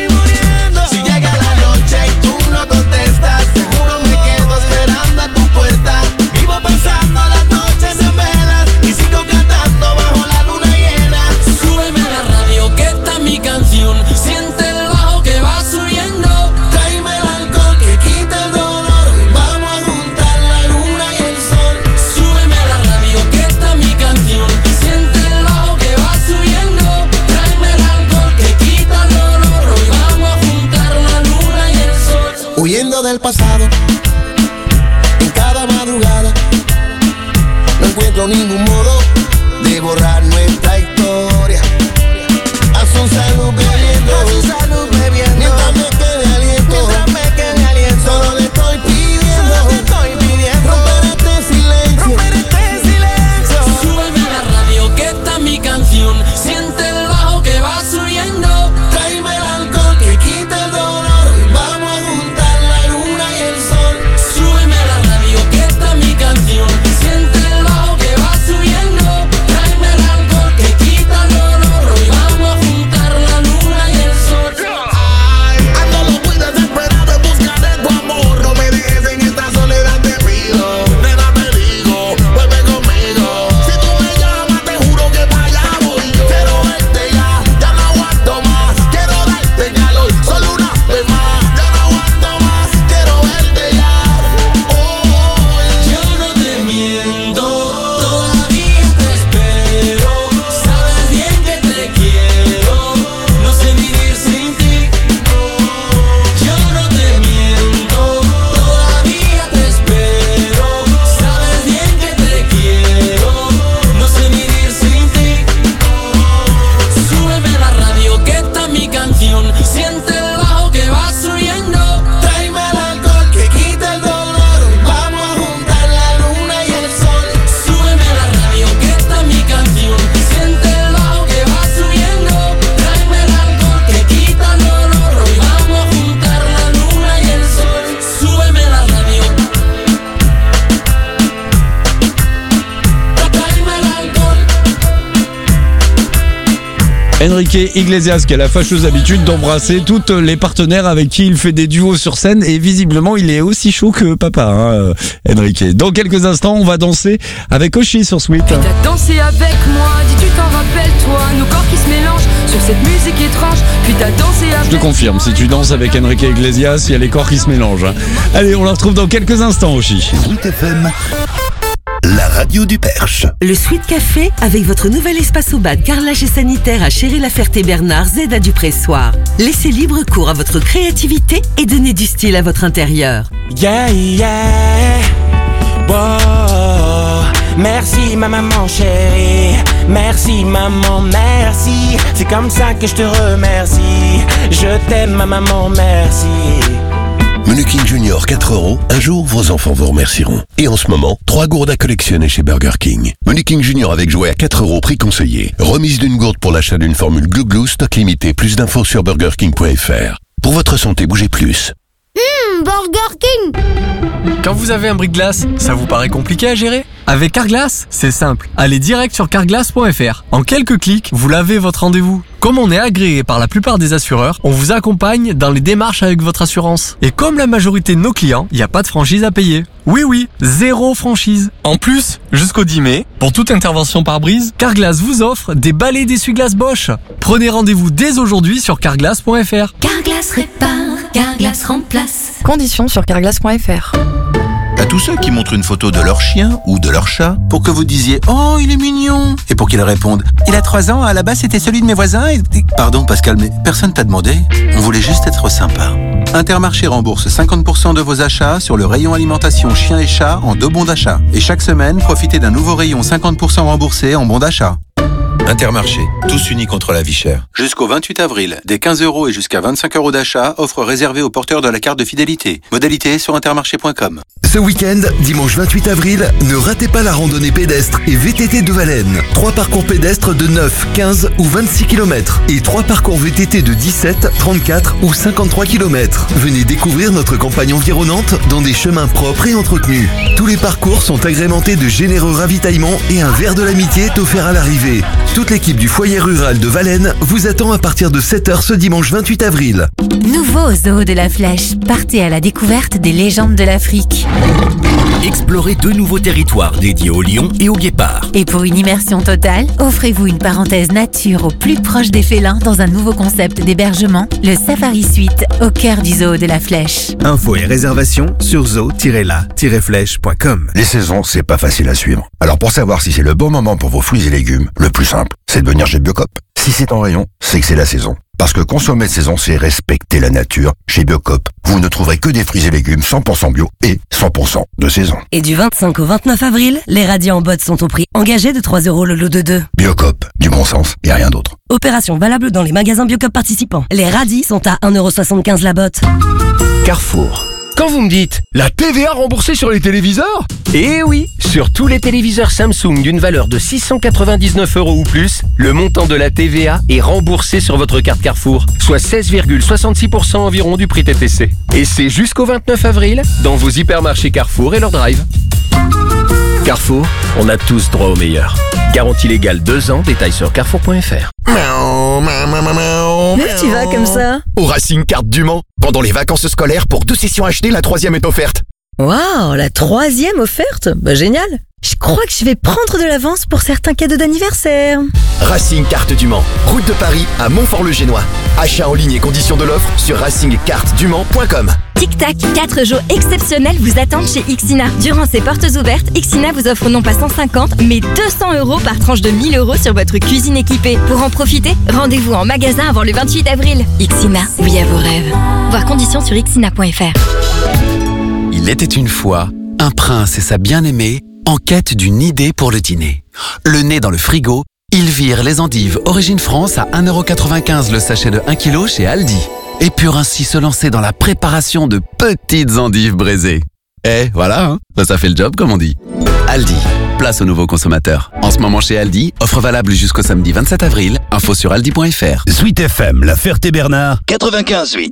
Si llega la noche y tú no contestas, seguro me quedo esperando a tu puerta. Vivo pensando las noches en velas y sigo cantando bajo la luna llena. Súbeme la radio, que esta es mi canción. Siente el bajo que va subiendo. Tráeme el alcohol que quita el dolor. Vamos a juntar la luna y el sol. Súbeme la radio, que esta es mi canción. Siente el bajo que va subiendo. Tráeme el alcohol que quita el dolor. Hoy vamos a juntar la luna y el sol. Huyendo del pasado, en cada madrugada, no encuentro ningún modo de borrar nuestra historia. A su salud bebiendo, a su salud bebiendo, mientras me quede aliento, mientras me quede aliento, solo le estoy pidiendo, solo le estoy pidiendo, romper este silencio, romper este silencio. Súbeme la radio, que esta es mi canción. Siente el bajo que va subiendo. Tráeme el alcohol que quita el dolor. Vamos a juntar la luna y el sol. Súbeme la radio, que esta es mi canción. Siente el bajo que va subiendo. Tráeme el alcohol que quita el dolor. Hoy vamos a juntar la luna y el sol. Enrique Iglesias qui a la fâcheuse habitude d'embrasser toutes les partenaires avec qui il fait des duos sur scène et visiblement il est aussi chaud que papa, hein, Enrique. Dans quelques instants, on va danser avec Oshi sur Sweet. Puis t'as dansé avec moi, dis tu t'en rappelles toi, nos corps qui se mélangent sur cette musique étrange. Puis t'as dansé avec. Je te confirme, si tu danses avec Enrique Iglesias, il y a les corps qui se mélangent. Hein. Allez, on la retrouve dans quelques instants, Oshi. Sweet F M, la radio du Perche. Le Sweet Café avec votre nouvel espace au bad, carrelage et sanitaire à Chéry-la-Ferté-Bernard, Z à Dupressoir. Laissez libre cours à votre créativité et donnez du style à votre intérieur. Yeah, yeah. Wow. Merci ma maman chérie. Merci maman, merci. C'est comme ça que je te remercie. Je t'aime ma maman, merci. Menu King Junior quatre euros. Un jour, vos enfants vous remercieront. Et en ce moment, trois gourdes à collectionner chez Burger King. Menu King Junior avec jouet à quatre euros, prix conseillé. Remise d'une gourde pour l'achat d'une formule Glou Glou, stock limité. Plus d'infos sur burger king point f r. Pour votre santé, bougez plus. Hum, Burger King. Quand vous avez un brise-glace, ça vous paraît compliqué à gérer ? Avec Carglass, c'est simple. Allez direct sur carglass point f r. En quelques clics, vous lavez votre rendez-vous. Comme on est agréé par la plupart des assureurs, on vous accompagne dans les démarches avec votre assurance. Et comme la majorité de nos clients, il n'y a pas de franchise à payer. Oui oui, zéro franchise. En plus, jusqu'au dix mai, pour toute intervention par brise, Carglass vous offre des balais d'essuie-glace Bosch. Prenez rendez-vous dès aujourd'hui sur carglass point f r. Carglass répare, Carglass remplace. Conditions sur carglass point f r. À tous ceux qui montrent une photo de leur chien ou de leur chat pour que vous disiez « Oh, il est mignon !» et pour qu'ils répondent « Il a trois ans, à la base c'était celui de mes voisins et... » Pardon Pascal, mais personne t'a demandé. On voulait juste être sympa. Intermarché rembourse cinquante pour cent de vos achats sur le rayon alimentation chien et chat en deux bons d'achat. Et chaque semaine, profitez d'un nouveau rayon cinquante pour cent remboursé en bons d'achat. Intermarché, tous unis contre la vie chère. Jusqu'au vingt-huit avril, des quinze euros et jusqu'à vingt-cinq euros d'achat, offre réservée aux porteurs de la carte de fidélité. Modalité sur intermarché point com. Ce week-end, dimanche vingt-huit avril, ne ratez pas la randonnée pédestre et V T T de Valène. Trois parcours pédestres de neuf, quinze ou vingt-six kilomètres et trois parcours V T T de dix-sept, trente-quatre ou cinquante-trois kilomètres. Venez découvrir notre campagne environnante dans des chemins propres et entretenus. Tous les parcours sont agrémentés de généreux ravitaillements et un verre de l'amitié est offert à l'arrivée. Toute l'équipe du foyer rural de Valène vous attend à partir de sept heures ce dimanche vingt-huit avril. Nouveau au Zoo de la Flèche, partez à la découverte des légendes de l'Afrique. Explorez deux nouveaux territoires dédiés aux lions et aux guépards. Et pour une immersion totale, offrez-vous une parenthèse nature au plus proche des félins dans un nouveau concept d'hébergement, le Safari Suite, au cœur du Zoo de la Flèche. Infos et réservations sur zoo tiret la tiret flèche point com. Les saisons, c'est pas facile à suivre. Alors pour savoir si c'est le bon moment pour vos fruits et légumes, le plus simple, c'est de venir chez Biocop. Si c'est en rayon, c'est que c'est la saison. Parce que consommer de saison, c'est respecter la nature. Chez Biocop, vous ne trouverez que des fruits et légumes cent pour cent bio et cent pour cent de saison. Et du vingt-cinq au vingt-neuf avril, les radis en botte sont au prix engagé de trois euros le lot de deux. Biocop, du bon sens et rien d'autre. Opération valable dans les magasins Biocop participants. Les radis sont à un euro soixante-quinze la botte. Carrefour. Quand vous me dites la T V A remboursée sur les téléviseurs ? Eh oui, sur tous les téléviseurs Samsung d'une valeur de six cent quatre-vingt-dix-neuf euros ou plus, le montant de la T V A est remboursé sur votre carte Carrefour, soit seize virgule soixante-six pour cent environ du prix T T C. Et c'est jusqu'au vingt-neuf avril dans vos hypermarchés Carrefour et leur drive. Carrefour, on a tous droit au meilleur. Garantie légale deux ans, détails sur carrefour point f r. Où tu vas comme ça ? Au Racing Carte du Mans. Pendant les vacances scolaires, pour deux sessions achetées, la troisième est offerte. Waouh, la troisième offerte ? Bah génial. Je crois que je vais prendre de l'avance pour certains cadeaux d'anniversaire. Racing Carte du Mans, route de Paris à Montfort-le-Génois. Achat en ligne et conditions de l'offre sur racing carte du mans point com. Tic Tac, quatre jours exceptionnels vous attendent chez Ixina. Durant ces portes ouvertes, Ixina vous offre non pas cent cinquante, mais deux cents euros par tranche de mille euros sur votre cuisine équipée. Pour en profiter, rendez-vous en magasin avant le vingt-huit avril. Ixina, oui à vos rêves. Voir conditions sur ixina point f r. Il était une fois un prince et sa bien-aimée en quête d'une idée pour le dîner. Le nez dans le frigo, ils virent les endives Origine France à un euro quatre-vingt-quinze le sachet de un kilo chez Aldi. Et purent ainsi se lancer dans la préparation de petites endives braisées. Eh, voilà, hein, ça, ça fait le job comme on dit. Aldi, place aux nouveaux consommateurs. En ce moment chez Aldi, offre valable jusqu'au samedi vingt-sept avril, info sur aldi point f r. Sweet F M, La Ferté-Bernard, quatre-vingt-quinze huit.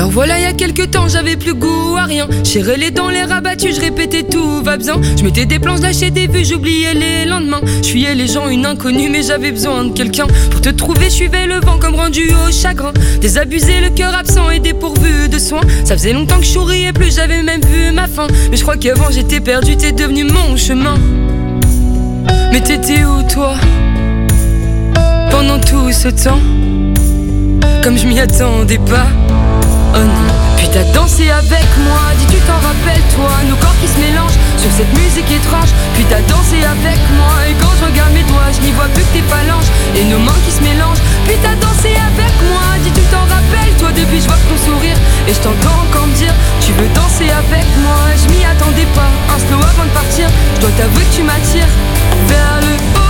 Alors voilà, il y a quelques temps, j'avais plus goût à rien. J'irais les dents, les rabattus, je répétais tout va bien. Je mettais des planches, lâchais des vues, j'oubliais les lendemains. Je fuyais les gens, une inconnue, mais j'avais besoin de quelqu'un. Pour te trouver, je suivais le vent comme rendu au chagrin. Désabusé, le cœur absent et dépourvu de soins. Ça faisait longtemps que je souriais plus, j'avais même vu ma fin. Mais je crois qu'avant j'étais perdu, t'es devenu mon chemin. Mais t'étais où toi pendant tout ce temps? Comme je m'y attendais pas. Oh non. Puis t'as dansé avec moi, dis tu t'en rappelles toi. Nos corps qui se mélangent sur cette musique étrange. Puis t'as dansé avec moi, et quand je regarde mes doigts, je n'y vois plus que tes phalanges et nos mains qui se mélangent. Puis t'as dansé avec moi, dis tu t'en rappelles toi. Depuis je vois ton sourire et je t'entends encore me dire tu veux danser avec moi. Je m'y attendais pas, un slow avant de partir. Je dois t'avouer que tu m'attires vers le haut.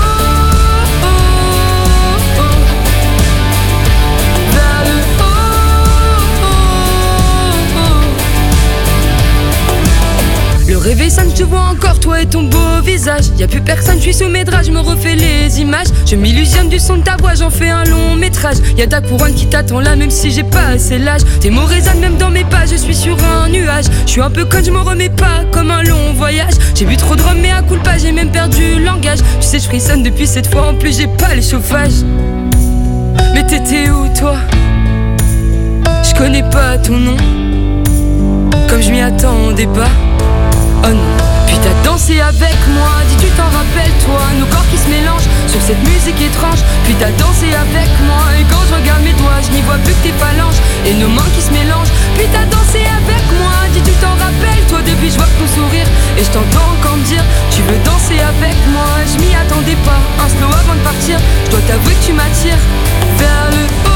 Le réveil sonne, je te vois encore, toi et ton beau visage. Y'a plus personne, je suis sous mes draps, je me refais les images. Je m'illusionne du son de ta voix, j'en fais un long métrage. Y'a ta couronne qui t'attend là, même si j'ai pas assez l'âge. Tes mots résonnent même dans mes pas, je suis sur un nuage. Je suis un peu conne, je m'en remets pas, comme un long voyage. J'ai bu trop de rhum, mais à coup pas, j'ai même perdu le langage. Tu sais, je frissonne depuis cette fois, en plus j'ai pas les chauffages. Mais t'étais où toi? Je connais pas ton nom, comme je m'y attendais pas. Oh non. Puis t'as dansé avec moi, dis tu t'en rappelles toi. Nos corps qui se mélangent sur cette musique étrange. Puis t'as dansé avec moi, et quand je regarde mes doigts, je n'y vois plus que tes phalanges et nos mains qui se mélangent. Puis t'as dansé avec moi, dis tu t'en rappelles toi. Depuis je vois ton sourire et je t'entends encore me dire tu veux danser avec moi. Je m'y attendais pas, un slow avant de partir. Je dois t'avouer que tu m'attires vers le haut.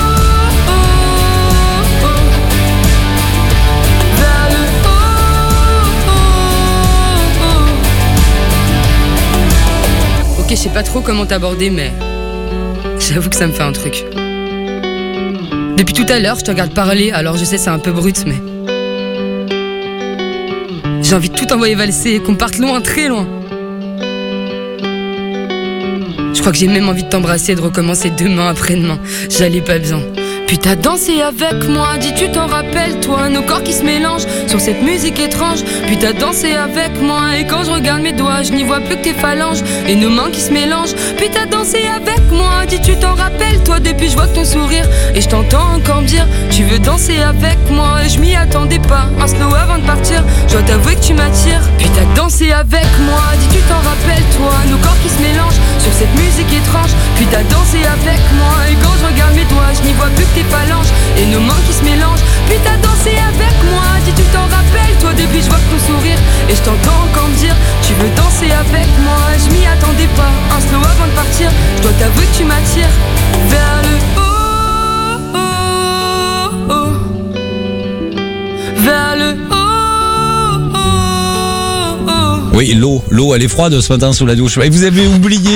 Ok, je sais pas trop comment t'aborder, mais j'avoue que ça me fait un truc. Depuis tout à l'heure, je te regarde parler, alors je sais c'est un peu brut, mais j'ai envie de tout envoyer valser et qu'on parte loin, très loin. Je crois que j'ai même envie de t'embrasser et de recommencer demain après-demain. J'allais pas bien. Puis t'as dansé avec moi, dis tu t'en rappelles toi. Nos corps qui se mélangent sur cette musique étrange. Puis t'as dansé avec moi, et quand je regarde mes doigts, je n'y vois plus que tes phalanges et nos mains qui se mélangent. Puis t'as dansé avec moi, dis tu t'en rappelles toi. Depuis je vois ton sourire et je t'entends encore me dire tu veux danser avec moi. Et je m'y attendais pas, un slow avant de partir. Je dois t'avouer que tu m'attires. Puis t'as dansé avec moi, dis tu t'en rappelles toi. Nos corps qui se mélangent sur cette musique étrange. Puis t'as dansé avec moi, et quand je regarde mes doigts, je n'y vois plus que tes phalanges et nos mains qui se mélangent. Puis t'as dansé avec moi, dis tu t'en rappelles toi. Depuis je vois ton sourire et je t'entends encore me dire tu veux danser avec moi. Je m'y attendais pas, un slow avant de partir. Je dois t'avouer que tu m'attires vers le haut, oh, oh, vers le haut, oh, oh. Oui, l'eau, l'eau elle est froide ce matin sous la douche. Et vous avez oublié